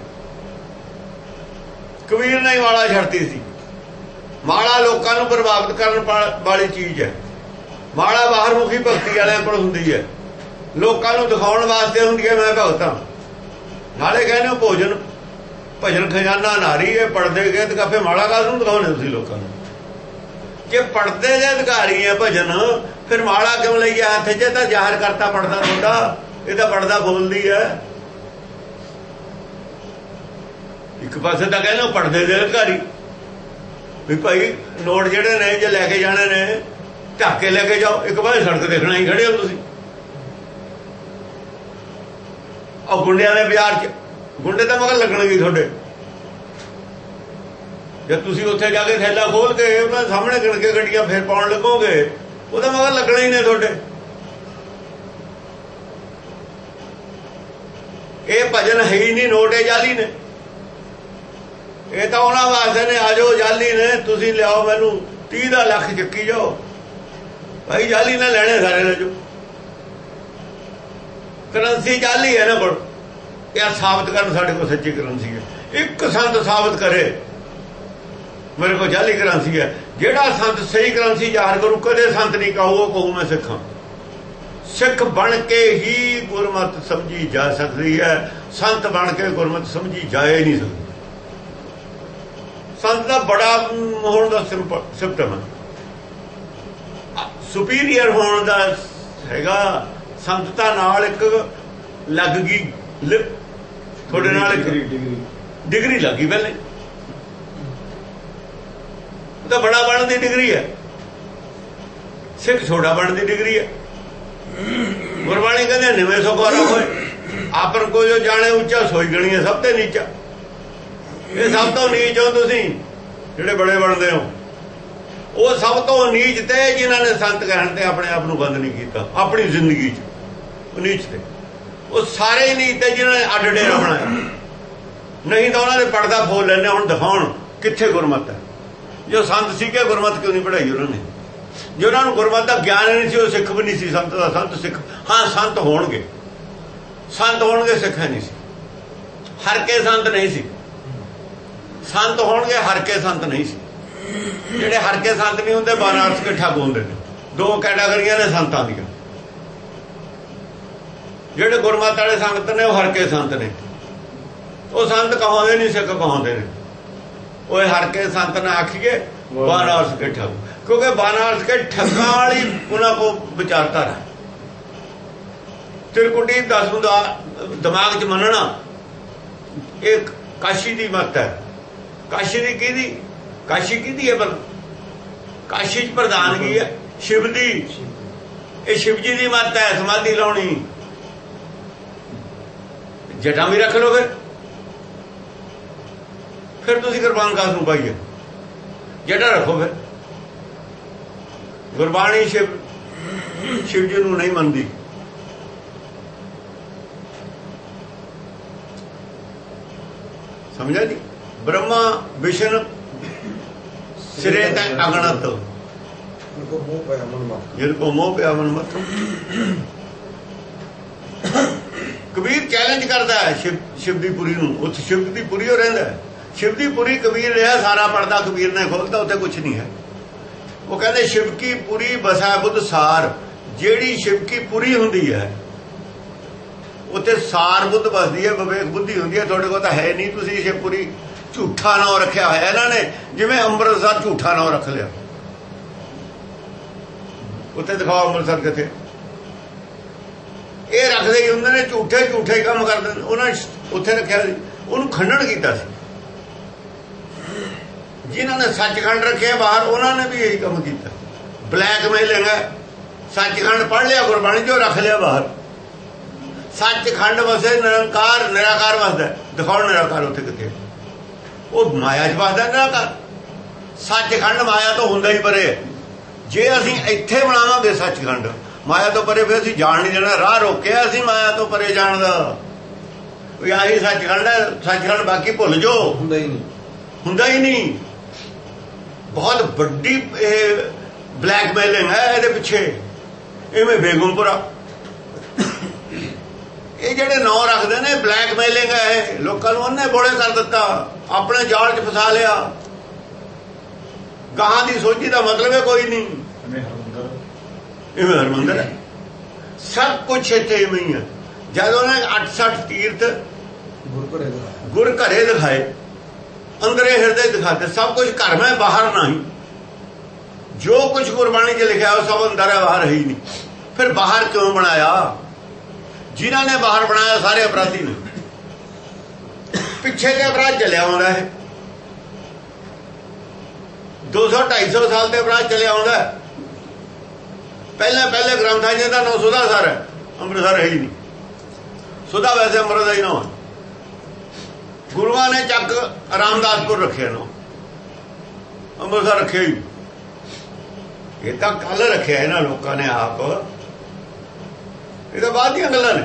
ਕਬੀਰ ਨੇ ਮਾਲਾ ਛੱਡਤੀ ਸੀ। ਮਾਲਾ ਲੋਕਾਂ ਨੂੰ ਪ੍ਰਭਾਵਿਤ ਕਰਨ ਵਾਲੀ ਚੀਜ਼ ਹੈ। ਮਾਲਾ ਬਾਹਰ ਮੁਖੀ ਭਗਤੀ ਵਾਲਿਆਂ ਕੋਲ ਹੁੰਦੀ ਹੈ, ਲੋਕਾਂ ਨੂੰ ਦਿਖਾਉਣ ਵਾਸਤੇ ਹੁੰਦੀ ਹੈ ਮੈਂ ਭਗਤਾਂ। ਨਾਲੇ ਕਹਿੰਦੇ ਭੋਜਨ ਭਜਨ ਖਜ਼ਾਨਾ ਨਾਰੀ ਹੈ। ਪੜਦੇ ਗਏ ਤੇ ਮਾਲਾ ਕਾਸ ਨੂੰ ਦਿਖਾਉਣੇ ਤੁਸੀਂ ਲੋਕਾਂ ਨੂੰ? ਜੇ ਪੜਦੇ ਦੇ ਅਧਿਕਾਰੀ ਹੈ ਭਜਨ, ਫਿਰ ਮਾਲਾ ਕਿਉਂ ਲਈ ਹੱਥ 'ਚ? ਤਾਂ ਜ਼ਾਹਰ ਕਰਤਾ ਪੜਦਾ ਤੁਹਾਡਾ, ਇਹ ਤਾਂ ਪੜਦਾ ਬੋਲਦੀ ਹੈ। ਇੱਕ ਪਾਸੇ ਤਾਂ ਕਹਿੰਦੇ ਪੜਦੇ ਦੇ ਅਧਿਕਾਰੀ ਵੀ ਭਾਈ ਨੋਟ ਜਿਹੜੇ ਨੇ ਜੇ ਲੈ ਕੇ ਜਾਣੇ ਨੇ ਢੱਕ ਕੇ ਲੈ ਕੇ ਜਾਓ। ਇੱਕ ਪਾਸੇ ਸੜਕ ਦੇਖਣਾ ਹੀ ਖੜੇ ਹੋ ਤੁਸੀਂ। ਉਹ ਗੁੰਡਿਆਂ ਦੇ ਬਾਜ਼ਾਰ 'ਚ ਗੁੰਡੇ ਤਾਂ ਮਗਰ ਲੱਗਣਗੇ ਤੁਹਾਡੇ। ਜੇ ਤੁਸੀਂ ਉੱਥੇ ਜਾ ਕੇ ਥੈਲਾ ਖੋਲ ਕੇ ਉਹਨਾਂ ਸਾਹਮਣੇ ਗਿਣ ਕੇ ਗੱਡੀਆਂ ਫੇਰ ਪਾਉਣ ਲੱਗੋਗੇ, ਉਹਦਾ ਮਗਰ ਲੱਗਣਾ ਹੀ ਨੇ ਤੁਹਾਡੇ। ਇਹ ਭਜਨ ਹੈ ਹੀ ਨਹੀਂ, ਨੋਟ ਇਹ ਜਾਲੀ ਨੇ। ਇਹ ਤਾਂ ਉਹਨਾਂ ਵਾਸਤੇ ਨੇ, ਆ ਜਾਓ ਜਾਲੀ ਨੇ, ਤੁਸੀਂ ਲਿਆਓ ਮੈਨੂੰ 30 ਦਾ ਲੱਖ ਚੱਕੀ ਜਾਓ। ਭਾਈ ਜਾਲੀ ਨਾ ਲੈਣੇ ਸਾਰੇ ਨੇ। ਜੋ ਕਰੰਸੀ ਜਾਲੀ ਹੈ ਨਾ ਕੋਲ, ਇਹ ਸਾਬਤ ਕਰਨ ਸਾਡੇ ਕੋਲ ਸੱਚੀ ਕਰੰਸੀ ਹੈ। ਇੱਕ ਸੰਤ ਸਾਬਤ ਕਰੇ ਮੇਰੇ ਕੋਲ ਜਾਲੀ ਕਰੰਸੀ ਹੈ। ਜਿਹੜਾ ਸੰਤ ਸਹੀ ਕਰੰਸੀ ਜ਼ਾਹਰ ਕਰੂ, ਕਦੇ ਸੰਤ ਨਹੀਂ ਕਹੂ ਉਹ ਕਹੂ ਮੈਂ ਸਿੱਖਾਂ। ਸਿੱਖ ਬਣ ਕੇ ਹੀ ਗੁਰਮਤਿ ਸਮਝੀ ਜਾ ਸਕਦੀ ਹੈ। ਸੰਤ ਬਣ ਕੇ ਗੁਰਮਤਿ ਸਮਝੀ ਜਾਏ ਨਹੀਂ ਸਕਦੀ। ਸੰਤ ਦਾ ਬੜਾ ਹੋਣ ਦਾ ਸਿਮਟਮ ਹੈ, ਸੁਪੀਰੀਅਰ ਹੋਣ ਦਾ ਹੈਗਾ। ਸੰਤਤਾ ਨਾਲ ਇੱਕ ਲੱਗ ਗਈ ਲਿਪ, ਤੁਹਾਡੇ ਨਾਲ ਇੱਕ ਡਿਗਰੀ ਲੱਗੀ ਪਹਿਲੇ। ਤਾਂ ਬੜਾ ਬਣਨ ਦੀ ਡਿਗਰੀ ਹੈ, ਸਿੱਖ ਛੋਟਾ ਬਣਨ ਦੀ ਡਿਗਰੀ ਹੈ। ਗੁਰਬਾਣੀ ਕਹਿੰਦੇ ਨਿਵੇਂ ਸੁਖਵਾਰਾ ਹੋਏ, ਆਪਨ ਕੋ ਜੋ ਜਾਣੇ ਉੱਚਾ ਸੋਈ ਗਣੀ ਹੈ ਸਭ ਤੇ ਨੀਚਾ। ਇਹ ਸਭ ਤੋਂ ਨੀਚ ਹੋ ਤੁਸੀਂ ਜਿਹੜੇ ਬੜੇ ਬਣਦੇ ਹੋ। ਉਹ ਸਭ ਤੋਂ ਨੀਚ ਤੇ ਜਿਨ੍ਹਾਂ ਨੇ ਸੰਤ ਕਹਿਣ ਤੇ ਆਪਣੇ ਆਪ ਨੂੰ ਬੰਦ ਨਹੀਂ ਕੀਤਾ ਆਪਣੀ ਜ਼ਿੰਦਗੀ 'ਚ। ਉਹ ਨੀਚ ਤੇ ਉਹ ਸਾਰੇ ਹੀ ਨੀਚ ਤੇ ਜਿਨ੍ਹਾਂ ਨੇ ਅੱਡ ਡੇਰਾ ਬਣਾਇਆ। ਨਹੀਂ ਤਾਂ ਉਹਨਾਂ ਦੇ ਪਰਦਾ ਫੋਲ ਲੈਣੇ। ਹੁਣ ਦਿਖਾਉਣ ਕਿੱਥੇ ਗੁਰਮਤਿ ਹੈ। ਜੋ ਸੰਤ ਸੀ ਕਿ ਗੁਰਮਤਿ ਕਿਉਂ ਨਹੀਂ ਪੜ੍ਹਾਈ ਉਹਨਾਂ ਨੇ? ਜੇ ਉਹਨਾਂ ਨੂੰ ਗੁਰਮਤਿ ਦਾ ਗਿਆਨ ਨਹੀਂ ਸੀ, ਉਹ ਸਿੱਖ ਵੀ ਨਹੀਂ ਸੀ। ਸੰਤ ਦਾ ਸੰਤ ਸਿੱਖ ਹਾਂ ਸੰਤ ਹੋਣਗੇ, ਸੰਤ ਹੋਣਗੇ, ਸਿੱਖ ਨਹੀਂ ਸੀ। ਹਰ ਕੇ ਸੰਤ ਨਹੀਂ ਸੀ। ਸੰਤ ਹੋਣਗੇ, ਹਰ ਕੇ ਸੰਤ ਨਹੀਂ ਸੀ। ਜਿਹੜੇ ਹਰ ਕੇ ਸੰਤ ਨਹੀਂ ਹੁੰਦੇ 12 ਅਰਥ ਕੇ ਠੱਗ ਹੁੰਦੇ ਨੇ। ਦੋ ਕੈਟਾਗਰੀਆਂ ਨੇ ਸੰਤਾਂ ਦੀਆਂ। ਜਿਹੜੇ ਗੁਰਮਤਿ ਵਾਲੇ ਸੰਗਤ ਨੇ ਉਹ ਹਰ ਕੇ ਸੰਤ ਨੇ। ਉਹ ਸੰਤ ਕਹਾਉਂਦੇ ਨਹੀਂ, ਸਿੱਖ ਕਹਾਉਂਦੇ ਨੇ। ਉਹ ਹਰ ਕੇ ਸੰਤ ਨਾ ਆਖੀਏ 12 ਅਰਥ ਕੇ ਠੱਗ, ਕਿਉਂਕਿ 12 ਅਰਥ ਕੇ ਠੱਗਾਂ ਵਾਲੀ ਉਹਨਾਂ ਕੋ ਵਿਚਾਰਧਾਰਾ। ਤਿਰਕੁਟੀ ਦਸਮ ਦਾ ਦਿਮਾਗ 'ਚ ਮੰਨਣਾ ਇਹ ਕਾਸ਼ੀ ਦੀ ਮੱਤ ਹੈ। ਕਾਸ਼ੀ ਦੀ ਕਿਹਦੀ? ਕਾਸ਼ੀ ਕਿਹਦੀ ਹੈ? ਪਰ ਕਾਸ਼ੀ 'ਚ ਪ੍ਰਧਾਨਗੀ ਹੈ ਸ਼ਿਵ ਦੀ। ਇਹ ਸ਼ਿਵ ਜੀ ਦੀ ਮੱਤ ਹੈ। ਸਮਾਧੀ ਲਾਉਣੀ ਜਟਾਂ ਵੀ ਰੱਖ ਲਓ। ਫਿਰ ਤੁਸੀਂ ਕਿਰਪਾਨ ਕਾਸ ਨੂੰ ਪਾਈਏ, ਜਟਾਂ ਰੱਖੋ। ਫਿਰ ਗੁਰਬਾਣੀ ਸ਼ਿਵ ਜੀ ਨੂੰ ਨਹੀਂ ਮੰਨਦੀ। ਸਮਝਿਆ ਜੀ? ਬ੍ਰਹਮਾ ਵਿਸ਼ਨ ਸਿਰੇ ਤੇ ਅਗਣਤ, ਜਿनको ਮੋਹ ਪਿਆ ਮਨ ਮਤ। ਕਬੀਰ ਚੈਲੰਜ ਕਰਦਾ ਹੈ ਸ਼ਿਵ ਦੀ ਪੁਰੀ ਨੂੰ। ਉੱਥੇ ਸ਼ਿਵ ਦੀ ਪੁਰੀ ਹੋ ਰਹਿੰਦਾ ਹੈ। ਸ਼ਿਵ ਦੀ ਪੁਰੀ ਕਬੀਰ ਰਿਹਾ, ਸਾਰਾ ਪੜਦਾ ਕਬੀਰ ਨੇ ਖੋਲਦਾ, ਉੱਥੇ ਕੁਛ ਨਹੀਂ ਹੈ। ਉਹ ਕਹਿੰਦੇ ਸ਼ਿਵ ਕੀ ਪੁਰੀ ਬਸਾ ਬੁੱਧ ਸਾਰ। ਜਿਹੜੀ ਸ਼ਿਵ ਕੀ ਪੁਰੀ ਹੁੰਦੀ ਹੈ ਉੱਥੇ ਸਾਰ ਬੁੱਧ ਬਸਦੀ ਹੈ, ਵਿਵੇਕ ਬੁੱਧੀ ਹੁੰਦੀ ਹੈ। ਤੁਹਾਡੇ ਕੋਲ ਤਾਂ ਹੈ ਨਹੀਂ। ਤੁਸੀਂ ਸ਼ਿਵਪੁਰੀ ਝੂਠਾ ਨਾਂ ਰੱਖਿਆ ਹੋਇਆ ਇਹਨਾਂ ਨੇ, ਜਿਵੇਂ ਅੰਮ੍ਰਿਤਸਰ ਝੂਠਾ ਨਾਂ ਰੱਖ ਲਿਆ। ਉੱਥੇ ਦਿਖਾਓ ਅੰਮ੍ਰਿਤਸਰ ਕਿੱਥੇ। ਇਹ ਰੱਖਦੇ ਹੀ ਹੁੰਦੇ ਨੇ, ਝੂਠੇ ਝੂਠੇ ਕੰਮ ਕਰਦੇ ਨੇ। ਉਹਨਾਂ ਉੱਥੇ ਰੱਖਿਆ ਸੀ, ਉਹਨੂੰ ਖੰਡਨ ਕੀਤਾ ਸੀ। ਜਿਨ੍ਹਾਂ ਨੇ ਸੱਚਖੰਡ ਰੱਖਿਆ ਬਾਹਰ, ਉਹਨਾਂ ਨੇ ਵੀ ਇਹੀ ਕੰਮ ਕੀਤਾ। ਬਲੈਕਮੇਲਿੰਗ ਹੈ। ਸੱਚਖੰਡ ਪੜ੍ਹ ਲਿਆ ਗੁਰਬਾਣੀ ਚੋਂ, ਰੱਖ ਲਿਆ ਬਾਹਰ। ਸੱਚਖੰਡ ਵਸੇ ਨਿਰੰਕਾਰ, ਨਿਰਾਕਾਰ ਵਸਦਾ। ਦਿਖਾਉਣ ਨਿਰਾਕਾਰ ਉੱਥੇ ਕਿੱਥੇ? ਉਹ ਮਾਇਆ 'ਚ ਵਸਦਾ ਨਿਰਾਕਾਰ। ਸੱਚਖੰਡ ਮਾਇਆ ਤੋਂ ਹੁੰਦਾ ਹੀ ਪਰੇ। ਜੇ ਅਸੀਂ ਇੱਥੇ ਬਣਾਵਾਂਗੇ ਸੱਚਖੰਡ ਮਾਇਆ ਤੋਂ ਪਰੇ, ਫਿਰ ਅਸੀਂ ਜਾਣ ਨਹੀਂ ਦੇਣਾ। ਰਾਹ ਰੋਕਿਆ ਅਸੀਂ ਮਾਇਆ ਤੋਂ ਪਰੇ ਜਾਣ ਦਾ, ਵੀ ਆਹੀ ਸੱਚਖੰਡ ਹੈ। ਸੱਚਖੰਡ ਬਾਕੀ ਭੁੱਲ ਜਾਓ, ਹੁੰਦਾ ਹੀ ਨਹੀਂ। ਬਹੁਤ ਵੱਡੀ ਇਹ ਬਲੈਕਮੇਲਿੰਗ ਹੈ ਇਹਦੇ ਪਿੱਛੇ। ਇਵੇਂ ਬੇਗਮਪੁਰਾ, ਇਹ ਜਿਹੜੇ ਨਾਂ ਰੱਖਦੇ ਨੇ, ਬਲੈਕਮੇਲਿੰਗ ਹੈ ਇਹ। ਲੋਕਾਂ ਨੂੰ ਉਹਨੇ ਬੋਲੇ ਕਰ ਦਿੱਤਾ, ਆਪਣੇ ਜਾਲ 'ਚ ਫਸਾ ਲਿਆ। ਗਾਹਾਂ ਦੀ ਸੋਝੀ ਦਾ ਮਤਲਬ ਹੈ ਕੋਈ ਨਹੀਂ। ਇਵੇਂ ਹਰਮੰਦਰ ਹੈ, ਸਭ ਕੁਛ ਇੱਥੇ ਇਵੇਂ ਹੀ ਹੈ। ਜਦ ਉਹਨੇ 68 ਤੀਰਥ ਗੁਰ ਘਰੇ ਦਿਖਾਏ, ਅੰਦਰੇ ਹਿਰਦੇ ਦਿਖਾਤੇ। ਸਭ ਕੁਛ ਘਰ ਮੈਂ, ਬਾਹਰ ਨਹੀਂ। ਜੋ ਕੁਛ ਗੁਰਬਾਣੀ 'ਚ ਲਿਖਿਆ ਉਹ ਸਭ ਅੰਦਰ ਹੈ, ਬਾਹਰ ਹੈ ਹੀ ਨਹੀਂ। ਫਿਰ ਬਾਹਰ ਕਿਉਂ ਬਣਾਇਆ? ਜਿਨ੍ਹਾਂ ਨੇ ਬਾਹਰ ਬਣਾਇਆ ਸਾਰੇ ਅਪਰਾਧੀ ਨੇ। ਪਿੱਛੇ ਤੇ ਅਪਰਾਧ ਚੱਲਿਆ ਆਉਂਦਾ ਹੈ, 200-250 ਸਾਲ ਤੇ ਅਪਰਾਧ ਚੱਲਿਆ ਆਉਂਦਾ। ਪਹਿਲੇ ਗ੍ਰੰਥਾਂ ਜਿਹਦਾ ਨਾਂ ਸੁਧਾ ਸਰ ਹੈ, ਅੰਮ੍ਰਿਤਸਰ ਹੈ ਹੀ ਨਹੀਂ। ਸੁਧਾ ਵੈਸੇ ਅੰਮ੍ਰਿਤ ਦਾ ਹੀ ਨਾਂ। ਗੁਰੂਆਂ ਨੇ ਚੱਕ ਰਾਮਦਾਸਪੁਰ ਰੱਖਿਆ ਨਾਂ, ਅੰਮ੍ਰਿਤਸਰ ਰੱਖਿਆ ਹੀ। ਇਹ ਤਾਂ ਕੱਲ ਰੱਖਿਆ ਇਹਨਾਂ ਲੋਕਾਂ ਨੇ ਆਪ। ਇਹ ਤਾਂ ਬਾਅਦ ਦੀਆਂ ਗੱਲਾਂ ਨੇ।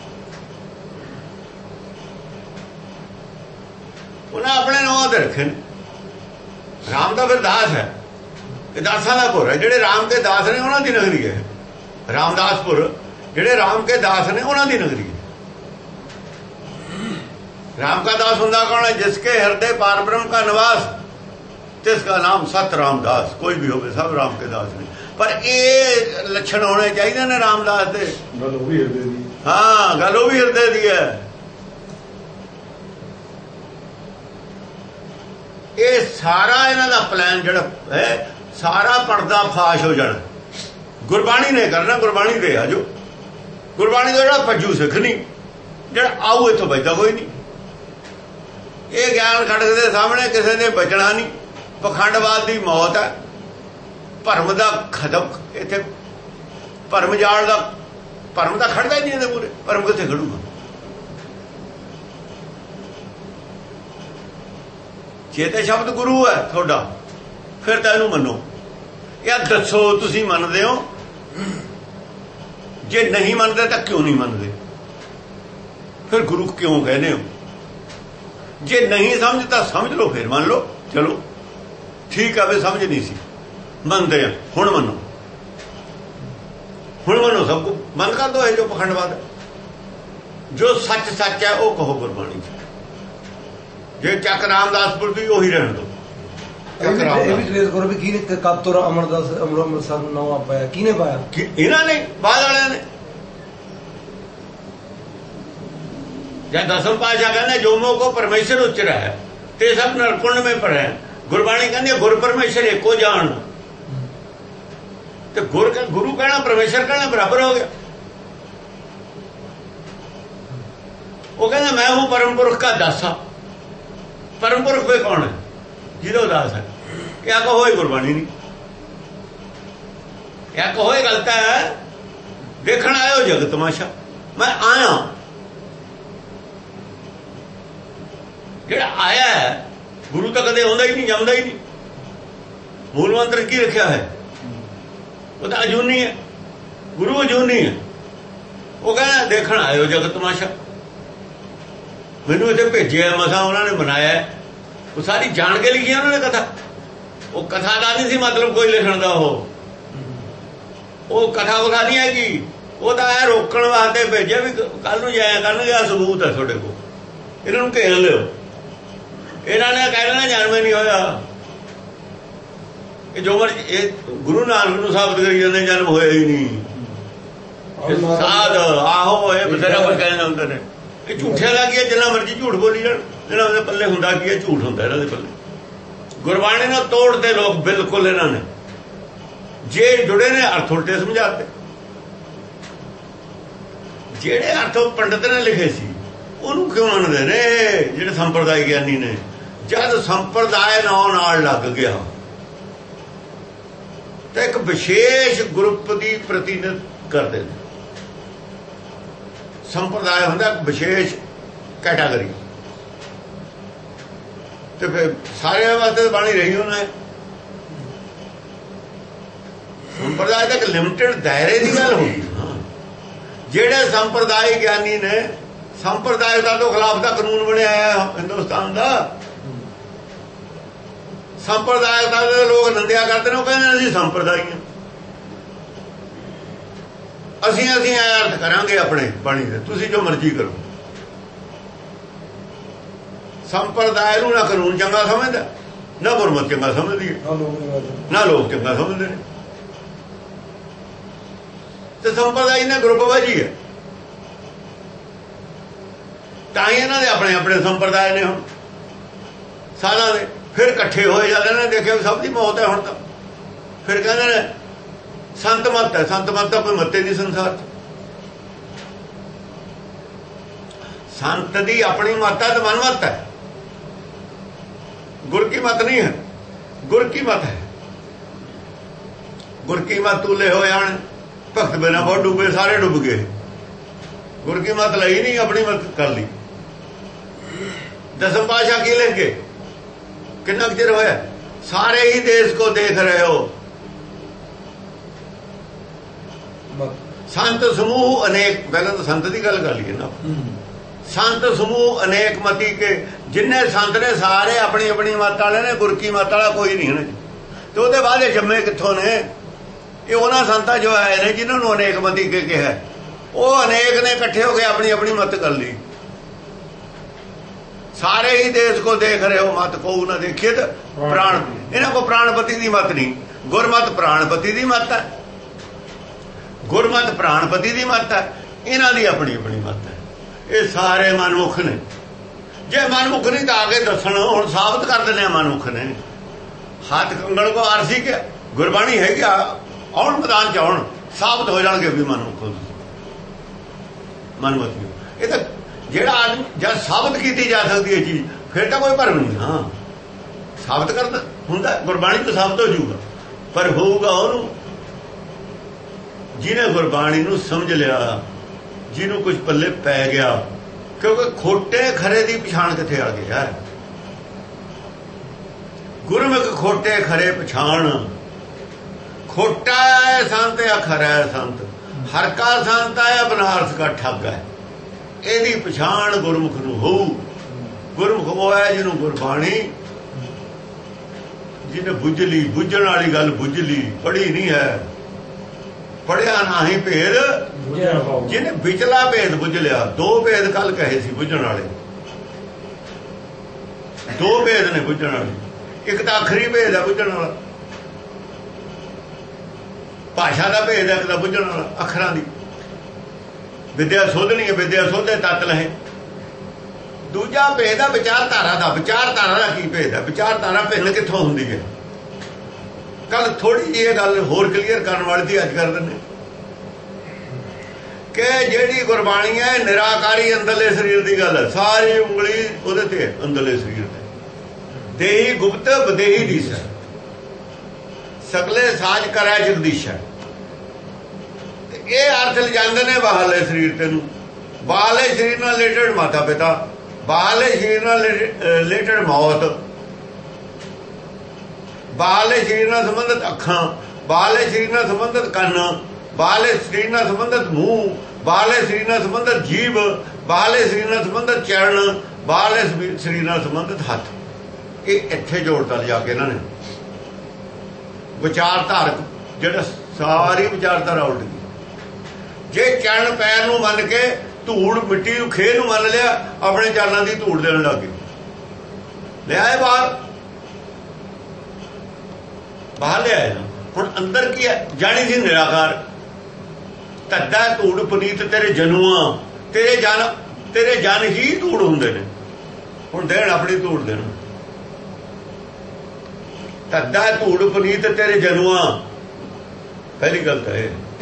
ਉਹਨਾਂ ਆਪਣੇ ਨਾਂ ਤੇ ਰੱਖੇ ਨੇ। ਰਾਮ ਦਾ ਫਿਰ ਦਾਸ ਹੈ, ਇਹ ਦਾਸਾਂ ਦਾ ਪੁਰ ਹੈ। ਜਿਹੜੇ ਰਾਮ ਕੇ ਦਾਸ ਨੇ ਉਹਨਾਂ ਦੀ ਨਗਰੀ ਹੈ ਰਾਮਦਾਸਪੁਰ। ਜਿਹੜੇ ਰਾਮ ਕੇ ਦਾਸ ਨੇ ਉਹਨਾਂ ਦੀ ਨਗਰੀ ਹੈ। राम का दास ਹੁੰਦਾ कौन है? जिसके हृदय पार ब्रह्म का निवास, तिसका नाम सत रामदास। कोई भी होवे सब राम के दास ने। पर ये लक्षण होने चाहिए ने रामदास दे। गल वो भी हृदय दी। हाँ, गल वो भी हृदय दी है। ये सारा इन्हां दा प्लान जिहड़ा है सारा पर्दा फाश हो जाना। गुरबाणी ने करना, गुरबाणी दे आजो। गुरबाणी दा जिहड़ा भज्जू सिख नहीं, जिहड़ा आऊ इत्थों बचदा कोई नहीं। ਇਹ ਗਿਆਨ ਖੜਕ ਦੇ ਸਾਹਮਣੇ ਕਿਸੇ ਨੇ ਬਚਣਾ ਨਹੀਂ। ਪਖੰਡਵਾਦ ਦੀ ਮੌਤ ਹੈ, ਭਰਮ ਦਾ ਖਤਮ। ਇੱਥੇ ਭਰਮ ਜਾਲ ਦਾ ਭਰਮ ਦਾ ਖੜਦਾ ਹੀ ਨਹੀਂ ਇਹਦੇ ਪੂਰੇ। ਭਰਮ ਕਿੱਥੇ ਖੜੂਗਾ? ਜੇ ਤੇ ਸ਼ਬਦ ਗੁਰੂ ਹੈ ਤੁਹਾਡਾ, ਫਿਰ ਤਾਂ ਇਹਨੂੰ ਮੰਨੋ। ਯਾਰ ਦੱਸੋ ਤੁਸੀਂ ਮੰਨਦੇ ਹੋ? ਜੇ ਨਹੀਂ ਮੰਨਦੇ ਤਾਂ ਕਿਉਂ ਨਹੀਂ ਮੰਨਦੇ? ਫਿਰ ਗੁਰੂ ਕਿਉਂ ਕਹਿੰਦੇ ਹੋ? ਜੇ ਨਹੀਂ ਸਮਝਦਾ ਸਮਝ ਲਓ, ਫਿਰ ਮੰਨ ਲਓ। ਚਲੋ ਠੀਕ ਆ, ਵੀ ਸਮਝ ਨਹੀਂ ਸੀ, ਮੰਨਦੇ ਆ, ਹੁਣ ਮੰਨੋ। ਹੁਣ ਮੰਨੋ, ਸਭ ਕੁਝ ਬੰਦ ਕਰ ਦੋ। ਇਹ ਜੋ ਪਖੰਡਵਾਦ ਹੈ, ਜੋ ਸੱਚ ਸੱਚ ਹੈ ਉਹ ਕਹੋ ਗੁਰਬਾਣੀ ਚ। ਜੇ ਚੱਕ ਰਾਮਦਾਸਪੁਰ ਦੀ ਉਹੀ ਰਹਿਣ ਦੋ। ਇਹ ਵੀ ਟ੍ਰੇਸ ਕਰੋ ਵੀ ਕਿਹਨੇ ਕਦ ਤੋਂ ਅੰਮ੍ਰਿਤਸਰ ਨੂੰ ਨਾਮ ਪਾਇਆ, ਕਿਹਨੇ ਪਾਇਆ? ਇਹਨਾਂ ਨੇ, ਬਾਅਦ ਵਾਲਿਆਂ ਨੇ। जब दसम पातशाह कहते जो मोह को परमेश्वर उच्चरा है ते सब नरकुंड में पड़े। गुरबाणी कहती गुर परमेश्वर एको जान। तो गुरु कहना परमेश्वर कहना बराबर हो गया। वो कहना मैं हूं परम पुरख का दासा। परम पुरख पे कौन है? जिदो दास है। क्या कहो ये गुरबाणी नहीं, क्या कहो ये गलत है। देखना आयो जग तमाशा, मैं आया। ਜਿਹੜਾ ਆਇਆ ਹੈ ਗੁਰੂ ਤਾਂ ਕਦੇ ਆਉਂਦਾ ਹੀ ਨਹੀਂ, ਜੰਮਦਾ ਹੀ ਨਹੀਂ। ਮੂਲ ਮੰਤਰ ਕੀ ਰੱਖਿਆ ਹੈ? ਉਹ ਤਾਂ ਅਜੂਨੀ ਹੈ, ਗੁਰੂ ਅਜੂਨੀ ਹੈ। ਉਹ ਕਹਿੰਦਾ ਦੇਖਣ ਆਇਓ ਜਗਤ ਤਮਾਸ਼ਾ। ਮੈਨੂੰ ਇੱਥੇ ਭੇਜਿਆ ਮਸਾਂ ਉਹਨਾਂ ਨੇ ਬਣਾਇਆ। ਉਹ ਸਾਰੀ ਜਾਣ ਕੇ ਲਿਖੀ ਉਹਨਾਂ ਨੇ ਕਥਾ। ਉਹ ਕਥਾ ਦਾ ਨਹੀਂ ਸੀ ਮਤਲਬ ਕੋਈ ਲਿਖਣ ਦਾ। ਉਹ ਕਥਾ ਵਖਾ ਨਹੀਂ ਹੈਗੀ। ਉਹ ਤਾਂ ਇਹ ਰੋਕਣ ਵਾਸਤੇ ਭੇਜਿਆ ਵੀ ਕੱਲ ਨੂੰ ਜਾਇਆ ਕਰਨਗੇ। ਆ ਸਬੂਤ ਹੈ ਤੁਹਾਡੇ ਕੋਲ, ਇਹਨਾਂ ਨੂੰ ਘੇਰ ਲਿਓ। ਇਹਨਾਂ ਨੇ ਕਹਿਣਾ ਜਨਮ ਨਹੀਂ ਹੋਇਆ। ਇਹ ਜੋ ਮਰਜ਼ੀ ਇਹ ਗੁਰੂ ਨਾਨਕ ਨੂੰ ਸਾਬਤ ਕਰੀ ਜਾਂਦੇ ਜਨਮ ਹੋਇਆ ਹੀ ਨਹੀਂ। ਸਾਧ ਆਹੋ ਇਹ ਬਥੇਰਾ ਕੁਝ ਕਹਿੰਦੇ ਹੁੰਦੇ ਨੇ। ਇਹ ਝੂਠਿਆਂ ਲੱਗ ਗਿਆ, ਜਿੰਨਾ ਮਰਜ਼ੀ ਝੂਠ ਬੋਲੀ ਜਾਣ। ਇਹਨਾਂ ਦੇ ਪੱਲੇ ਹੁੰਦਾ ਕੀ ਹੈ? ਝੂਠ ਹੁੰਦਾ ਇਹਨਾਂ ਦੇ ਪੱਲੇ। ਗੁਰਬਾਣੀ ਨੂੰ ਤੋੜਦੇ ਲੋਕ ਬਿਲਕੁਲ। ਇਹਨਾਂ ਨੇ ਜੇ ਜੁੜੇ ਨੇ ਅਰਥ ਉਲਟੇ ਸਮਝਾਤੇ। ਜਿਹੜੇ ਅਰਥ ਪੰਡਤ ਨੇ ਲਿਖੇ ਸੀ ਉਹਨੂੰ ਕਿਉਂ ਮੰਨਦੇ ਨੇ ਜਿਹੜੇ ਸੰਪਰਦਾਇ ਗਿਆਨੀ ਨੇ? ਜਦ ਸੰਪਰਦਾਇ ਨਾਲ ਲੱਗ ਗਿਆ ਤਾਂ ਇੱਕ ਵਿਸ਼ੇਸ਼ ਗਰੁੱਪ ਦੀ ਪ੍ਰਤੀਨਿਧ ਕਰਦੇ ਨੇ। ਸੰਪਰਦਾਇ ਹੁੰਦਾ ਵਿਸ਼ੇਸ਼ ਕੈਟਾਗਰੀ, ਤੇ ਫਿਰ ਸਾਰਿਆਂ ਵਾਸਤੇ ਬਣੀ ਰਹੀ ਉਹਨੇ। ਸੰਪਰਦਾਇ ਦਾ ਇੱਕ ਲਿਮਟਿਡ ਦਾਇਰੇ ਦੀ ਗੱਲ ਹੋਈ। ਜਿਹੜੇ ਸੰਪਰਦਾਇ ਗਿਆਨੀ ਨੇ, ਸੰਪਰਦਾਇਕਤਾ ਤੋਂ ਖਿਲਾਫ ਦਾ ਕਾਨੂੰਨ ਬਣਿਆ ਹੈ ਹਿੰਦੁਸਤਾਨ ਦਾ। ਸੰਪਰਦਾਇਕਤਾ ਦੇ ਲੋਕ ਨਿੰਦਿਆ ਕਰਦੇ ਨੇ, ਉਹ ਕਹਿੰਦੇ ਅਸੀਂ ਸੰਪਰਦਾਈ ਹਾਂ, ਅਸੀਂ ਅਰਥ ਕਰਾਂਗੇ ਆਪਣੇ ਬਾਣੀ ਦੇ, ਤੁਸੀਂ ਜੋ ਮਰਜ਼ੀ ਕਰੋ। ਸੰਪਰਦਾਇ ਨੂੰ ਨਾ ਕਾਨੂੰਨ ਚੰਗਾ ਸਮਝਦਾ, ਨਾ ਗੁਰਮਤਿ ਚੰਗਾ ਸਮਝਦੀ ਹੈ, ਨਾ ਲੋਕ ਚੰਗਾ ਸਮਝਦੇ ਨੇ। ਤੇ ਸੰਪਰਦਾਇ ਨੇ ਗਰੁੱਪਬਾਜ਼ੀ ਹੈ, ਤਾਂ ਹੀ ਇਹਨਾਂ ਦੇ ਆਪਣੇ ਆਪਣੇ ਸੰਪਰਦਾਇ ਨੇ। ਹੁਣ ਸਾਲਾਂ ਦੇ ਫਿਰ ਇਕੱਠੇ ਹੋਏ ਜਾਂਦੇ ਨੇ, ਦੇਖਿਆ ਸਭ ਦੀ ਮੌਤ ਹੈ ਹੁਣ ਤਾਂ। ਫਿਰ ਕਹਿੰਦੇ ਨੇ ਸੰਤ ਮਤ ਹੈ। ਸੰਤ ਮਤ ਤਾਂ ਕੋਈ ਮਤੇ ਨਹੀਂ ਸੰਸਾਰ 'ਚ। ਸੰਤ ਦੀ ਆਪਣੀ ਮਤ ਹੈ ਤੇ ਮਨਮਤ ਹੈ, ਗੁਰ ਕੀ ਮਤ ਨਹੀਂ ਹੈ। ਗੁਰ ਕੀ ਮਤ ਹੈ। ਗੁਰ ਕੀ ਮਤ ਤੁਲੇ ਹੋਏ ਆਣ ਭਗਤ ਬਿਨਾ ਬਹੁਤ ਡੁੱਬੇ, ਸਾਰੇ ਡੁੱਬ ਗਏ। ਗੁਰ ਕੀ ਮਤ ਲਈ ਨਹੀਂ, ਆਪਣੀ ਮਤ ਕਰ ਲਈ। ਦਸਮ ਪਾਤਸ਼ਾਹ ਕੀ ਲਿਖ ਕੇ ਕਿੰਨਾ ਚਿਰ ਹੋਇਆ? ਸਾਰੇ ਹੀ ਦੇਸ਼ ਕੋ ਦੇਖ ਰਹੇ ਹੋ। ਸੰਤ ਸਮੂਹ ਅਨੇਕ, ਪਹਿਲਾਂ ਤਾਂ ਸੰਤ ਦੀ ਗੱਲ ਕਰ ਲਈਏ ਨਾ। ਸੰਤ ਸਮੂਹ ਅਨੇਕ ਮਤੀ ਕੇ, ਜਿੰਨੇ ਸੰਤ ਨੇ ਸਾਰੇ ਆਪਣੀ ਆਪਣੀ ਮਤ ਵਾਲੇ ਨੇ, ਗੁਰ ਕੀ ਮਤ ਵਾਲਾ ਕੋਈ ਨਹੀਂ ਹੈ। ਤੇ ਉਹਦੇ ਬਾਅਦ ਇਹ ਜੰਮੇ ਕਿੱਥੋਂ ਨੇ? ਇਹ ਉਹਨਾਂ ਸੰਤਾਂ ਜੋ ਆਏ ਨੇ ਜਿਨ੍ਹਾਂ ਨੂੰ ਅਨੇਕ ਮਤੀ ਕੇ ਕਿਹਾ। ਉਹ ਅਨੇਕ ਨੇ ਇਕੱਠੇ ਹੋ ਕੇ ਆਪਣੀ ਆਪਣੀ ਮਤ ਕਰ ਲਈ। ਸਾਰੇ ਹੀ ਦੇਸ਼ ਕੋ ਦੇਖ ਰਹੇ ਹੋ, ਮਤ ਕੋ ਨਾ ਦੇਖੀਏ ਤਾਂ ਪ੍ਰਾਣ। ਇਹਨਾਂ ਕੋ ਪ੍ਰਾਣਪਤੀ ਦੀ ਮਤ ਨਹੀਂ, ਗੁਰਮਤ ਪ੍ਰਾਣਪਤੀ ਦੀ ਮਤ ਹੈ। ਗੁਰਮਤ ਪ੍ਰਾਣਪਤੀ ਦੀ ਮਤ ਹੈ, ਇਹਨਾਂ ਦੀ ਆਪਣੀ ਆਪਣੀ ਮਤ ਹੈ। ਇਹ ਸਾਰੇ ਮਨਮੁਖ ਨੇ। ਜੇ ਮਨਮੁਖ ਨਹੀਂ ਤਾਂ ਆ ਕੇ ਦੱਸਣ, ਹੁਣ ਸਾਬਤ ਕਰ ਦਿੰਦੇ ਆ ਮਨਮੁਖ ਨੇ। ਹੱਥ ਕੰਗਣ ਕੋ ਆਰਸੀ ਕੇ ਗੁਰਬਾਣੀ ਹੈਗੀ ਆ, ਆਉਣ ਮੈਦਾਨ ਚ ਆਉਣ, ਸਾਬਤ ਹੋ ਜਾਣਗੇ ਵੀ ਮਨਮੁਖ ਮਨਮਤੀ। ਇਹ ਤਾਂ ਜਿਹੜਾ ਆਦਮੀ ਜਦ ਸਾਬਤ ਕੀਤੀ ਜਾ ਸਕਦੀ ਹੈ ਚੀਜ਼, ਫਿਰ ਤਾਂ ਕੋਈ ਭਰਮ ਨਹੀਂ। ਹਾਂ, ਸਾਬਤ ਕਰਦਾ ਹੁੰਦਾ, ਗੁਰਬਾਣੀ ਤੋਂ ਸਾਬਤ ਹੋ ਜਾਊਗਾ, ਪਰ ਹੋਊਗਾ ਉਹਨੂੰ ਜਿਹਨੇ ਗੁਰਬਾਣੀ ਨੂੰ ਸਮਝ ਲਿਆ, ਜਿਹਨੂੰ ਕੁਝ ਪੱਲੇ ਪੈ ਗਿਆ। ਕਿਉਂਕਿ ਖੋਟੇ ਖਰੇ ਦੀ ਪਛਾਣ ਕਿੱਥੇ ਆ ਗਈ ਯਾਰ? ਗੁਰਮੁਖ ਖੋਟੇ ਖਰੇ ਪਛਾਣ। ਖੋਟਾ ਹੈ ਸੰਤ ਜਾਂ ਖਰਾ ਹੈ ਸੰਤ, ਹਰ ਕਾ ਸੰਤ ਹੈ ਬਨਾਰਸ ਕਾ ਠੱਗ ਹੈ। ਇਹਦੀ ਪਛਾਣ ਗੁਰਮੁਖ ਨੂੰ ਹੋਊ। ਗੁਰਮੁਖ ਉਹ ਹੈ ਜਿਹਨੂੰ ਗੁਰਬਾਣੀ, ਜਿਹਨੇ ਬੁੱਝ ਲਈ, ਬੁੱਝਣ ਵਾਲੀ ਗੱਲ ਬੁੱਝ ਲਈ, ਪੜ੍ਹੀ ਨਹੀਂ ਹੈ, ਪੜਿਆ ਨਹੀਂ ਭੇਦ, ਜਿਹਨੇ ਵਿਚਲਾ ਭੇਦ ਬੁੱਝ ਲਿਆ। ਦੋ ਭੇਦ ਕੱਲ ਕਹੇ ਸੀ ਬੁੱਝਣ ਵਾਲੇ, ਦੋ ਭੇਦ ਨੇ ਬੁੱਝਣ ਵਾਲੇ। ਇੱਕ ਤਾਂ ਆਖਰੀ ਭੇਦ ਹੈ ਬੁੱਝਣ ਵਾਲਾ, ਭਾਸ਼ਾ ਦਾ ਭੇਦ ਹੈ, ਇੱਕ ਤਾਂ ਬੁੱਝਣ ਵਾਲਾ ਅੱਖਰਾਂ ਦੀ। ਵਿਦਿਆ ਸੋਧਣੀ ਹੈ, ਵਿਦਿਆ ਸੋਧੇ ਤਤ ਲਹੇ। ਦੂਜਾ ਭੇਦ ਹੈ ਵਿਚਾਰਧਾਰਾ ਦਾ। ਵਿਚਾਰਧਾਰਾ ਦਾ ਕੀ ਭੇਦ ਹੈ? ਵਿਚਾਰਧਾਰਾ ਭਿੰਨ ਕਿੱਥੋਂ ਹੁੰਦੀ ਹੈ? ਕੱਲ ਥੋੜੀ ਜਿਹੀ ਇਹ ਗੱਲ ਹੋਰ ਕਲੀਅਰ ਕਰਨ ਵਾਲੀ ਸੀ, ਅੱਜ ਕਰ ਦਿੰਦੇ ਕਿ ਜਿਹੜੀ ਗੁਰਬਾਣੀ ਹੈ ਨਿਰਾਕਾਰੀ ਅੰਦਰਲੇ ਸਰੀਰ ਦੀ ਗੱਲ ਹੈ। ਸਾਰੀ ਉਂਗਲੀ ਉਹਦੇ ਤੇ ਅੰਦਰਲੇ ਸਰੀਰ ਤੇ। ਦੇਹੀ ਗੁਪਤ ਬਦੇਹੀ ਦੀਸਾ, ਸਗਲੇ ਸਾਜ ਕਰੈ ਜਗਦੀਸ਼ਾ। ਇਹ ਅਰਥ ਲਿਜਾਂਦੇ ਨੇ ਬਾਹਰਲੇ ਸਰੀਰ ਤੇ ਨੂੰ। ਬਾਹਰਲੇ ਸਰੀਰ ਨਾਲ ਰਿਲੇਟਡ ਮਾਤਾ ਪਿਤਾ, ਬਾਹਰਲੇ ਸਰੀਰ ਨਾਲ ਰਿਲੇਟਡ ਮੌਤ, ਬਾਹਰਲੇ ਸਰੀਰ ਨਾਲ ਸੰਬੰਧਿਤ ਅੱਖਾਂ, ਬਾਹਰਲੇ ਸਰੀਰ ਨਾਲ ਸੰਬੰਧਿਤ ਕੰਨ, ਬਾਹਰਲੇ ਸਰੀਰ ਨਾਲ ਸੰਬੰਧਿਤ ਮੂੰਹ, ਬਾਹਰਲੇ ਸਰੀਰ ਨਾਲ ਸੰਬੰਧਿਤ ਜੀਭ, ਬਾਹਰਲੇ ਸਰੀਰ ਨਾਲ ਸੰਬੰਧਿਤ ਚਰਨ, ਬਾਹਰਲੇ ਸਰੀਰ ਨਾਲ ਸੰਬੰਧਿਤ ਹੱਥ। ਇਹ ਇੱਥੇ ਜੋੜਤਾ ਲਿਜਾ ਕੇ ਇਹਨਾਂ ਨੇ। ਵਿਚਾਰਧਾਰਕ ਜਿਹੜਾ ਸਾਰੀ ਵਿਚਾਰਧਾਰਾ ਉਲਟ ਗਈ। ਜੇ ਚਰਨ ਪੈਰ ਨੂੰ ਮੰਨ ਕੇ ਧੂੜ ਮਿੱਟੀ ਨੂੰ ਖੇ ਨੂੰ ਮੰਨ ਲਿਆ, ਆਪਣੇ ਚਰਨਾਂ ਦੀ ਧੂੜ ਦੇਣ ਲੱਗ ਗਏ। ਲਿਆਏ ਬਾਹਰ, ਬਾਹਰ ਲਿਆਏ ਨਾ। ਹੁਣ ਅੰਦਰ ਕੀ ਹੈ? ਜਾਣੀ ਸੀ ਨਿਰਾਕਾਰ। ਧੱਦਾ ਧੂੜ ਪੁਨੀਤ ਤੇਰੇ ਜਨੂਆਂ, ਤੇਰੇ ਜਨ ਹੀ ਧੂੜ ਹੁੰਦੇ ਨੇ। ਹੁਣ ਦੇਣ ਆਪਣੀ ਧੂੜ ਦੇਣ। ਧੱਦਾ ਧੂੜ ਪੁਨੀਤ ਤੇਰੇ ਜਨੂਆਂ, ਪਹਿਲੀ ਗੱਲ ਤਾਂ ਇਹ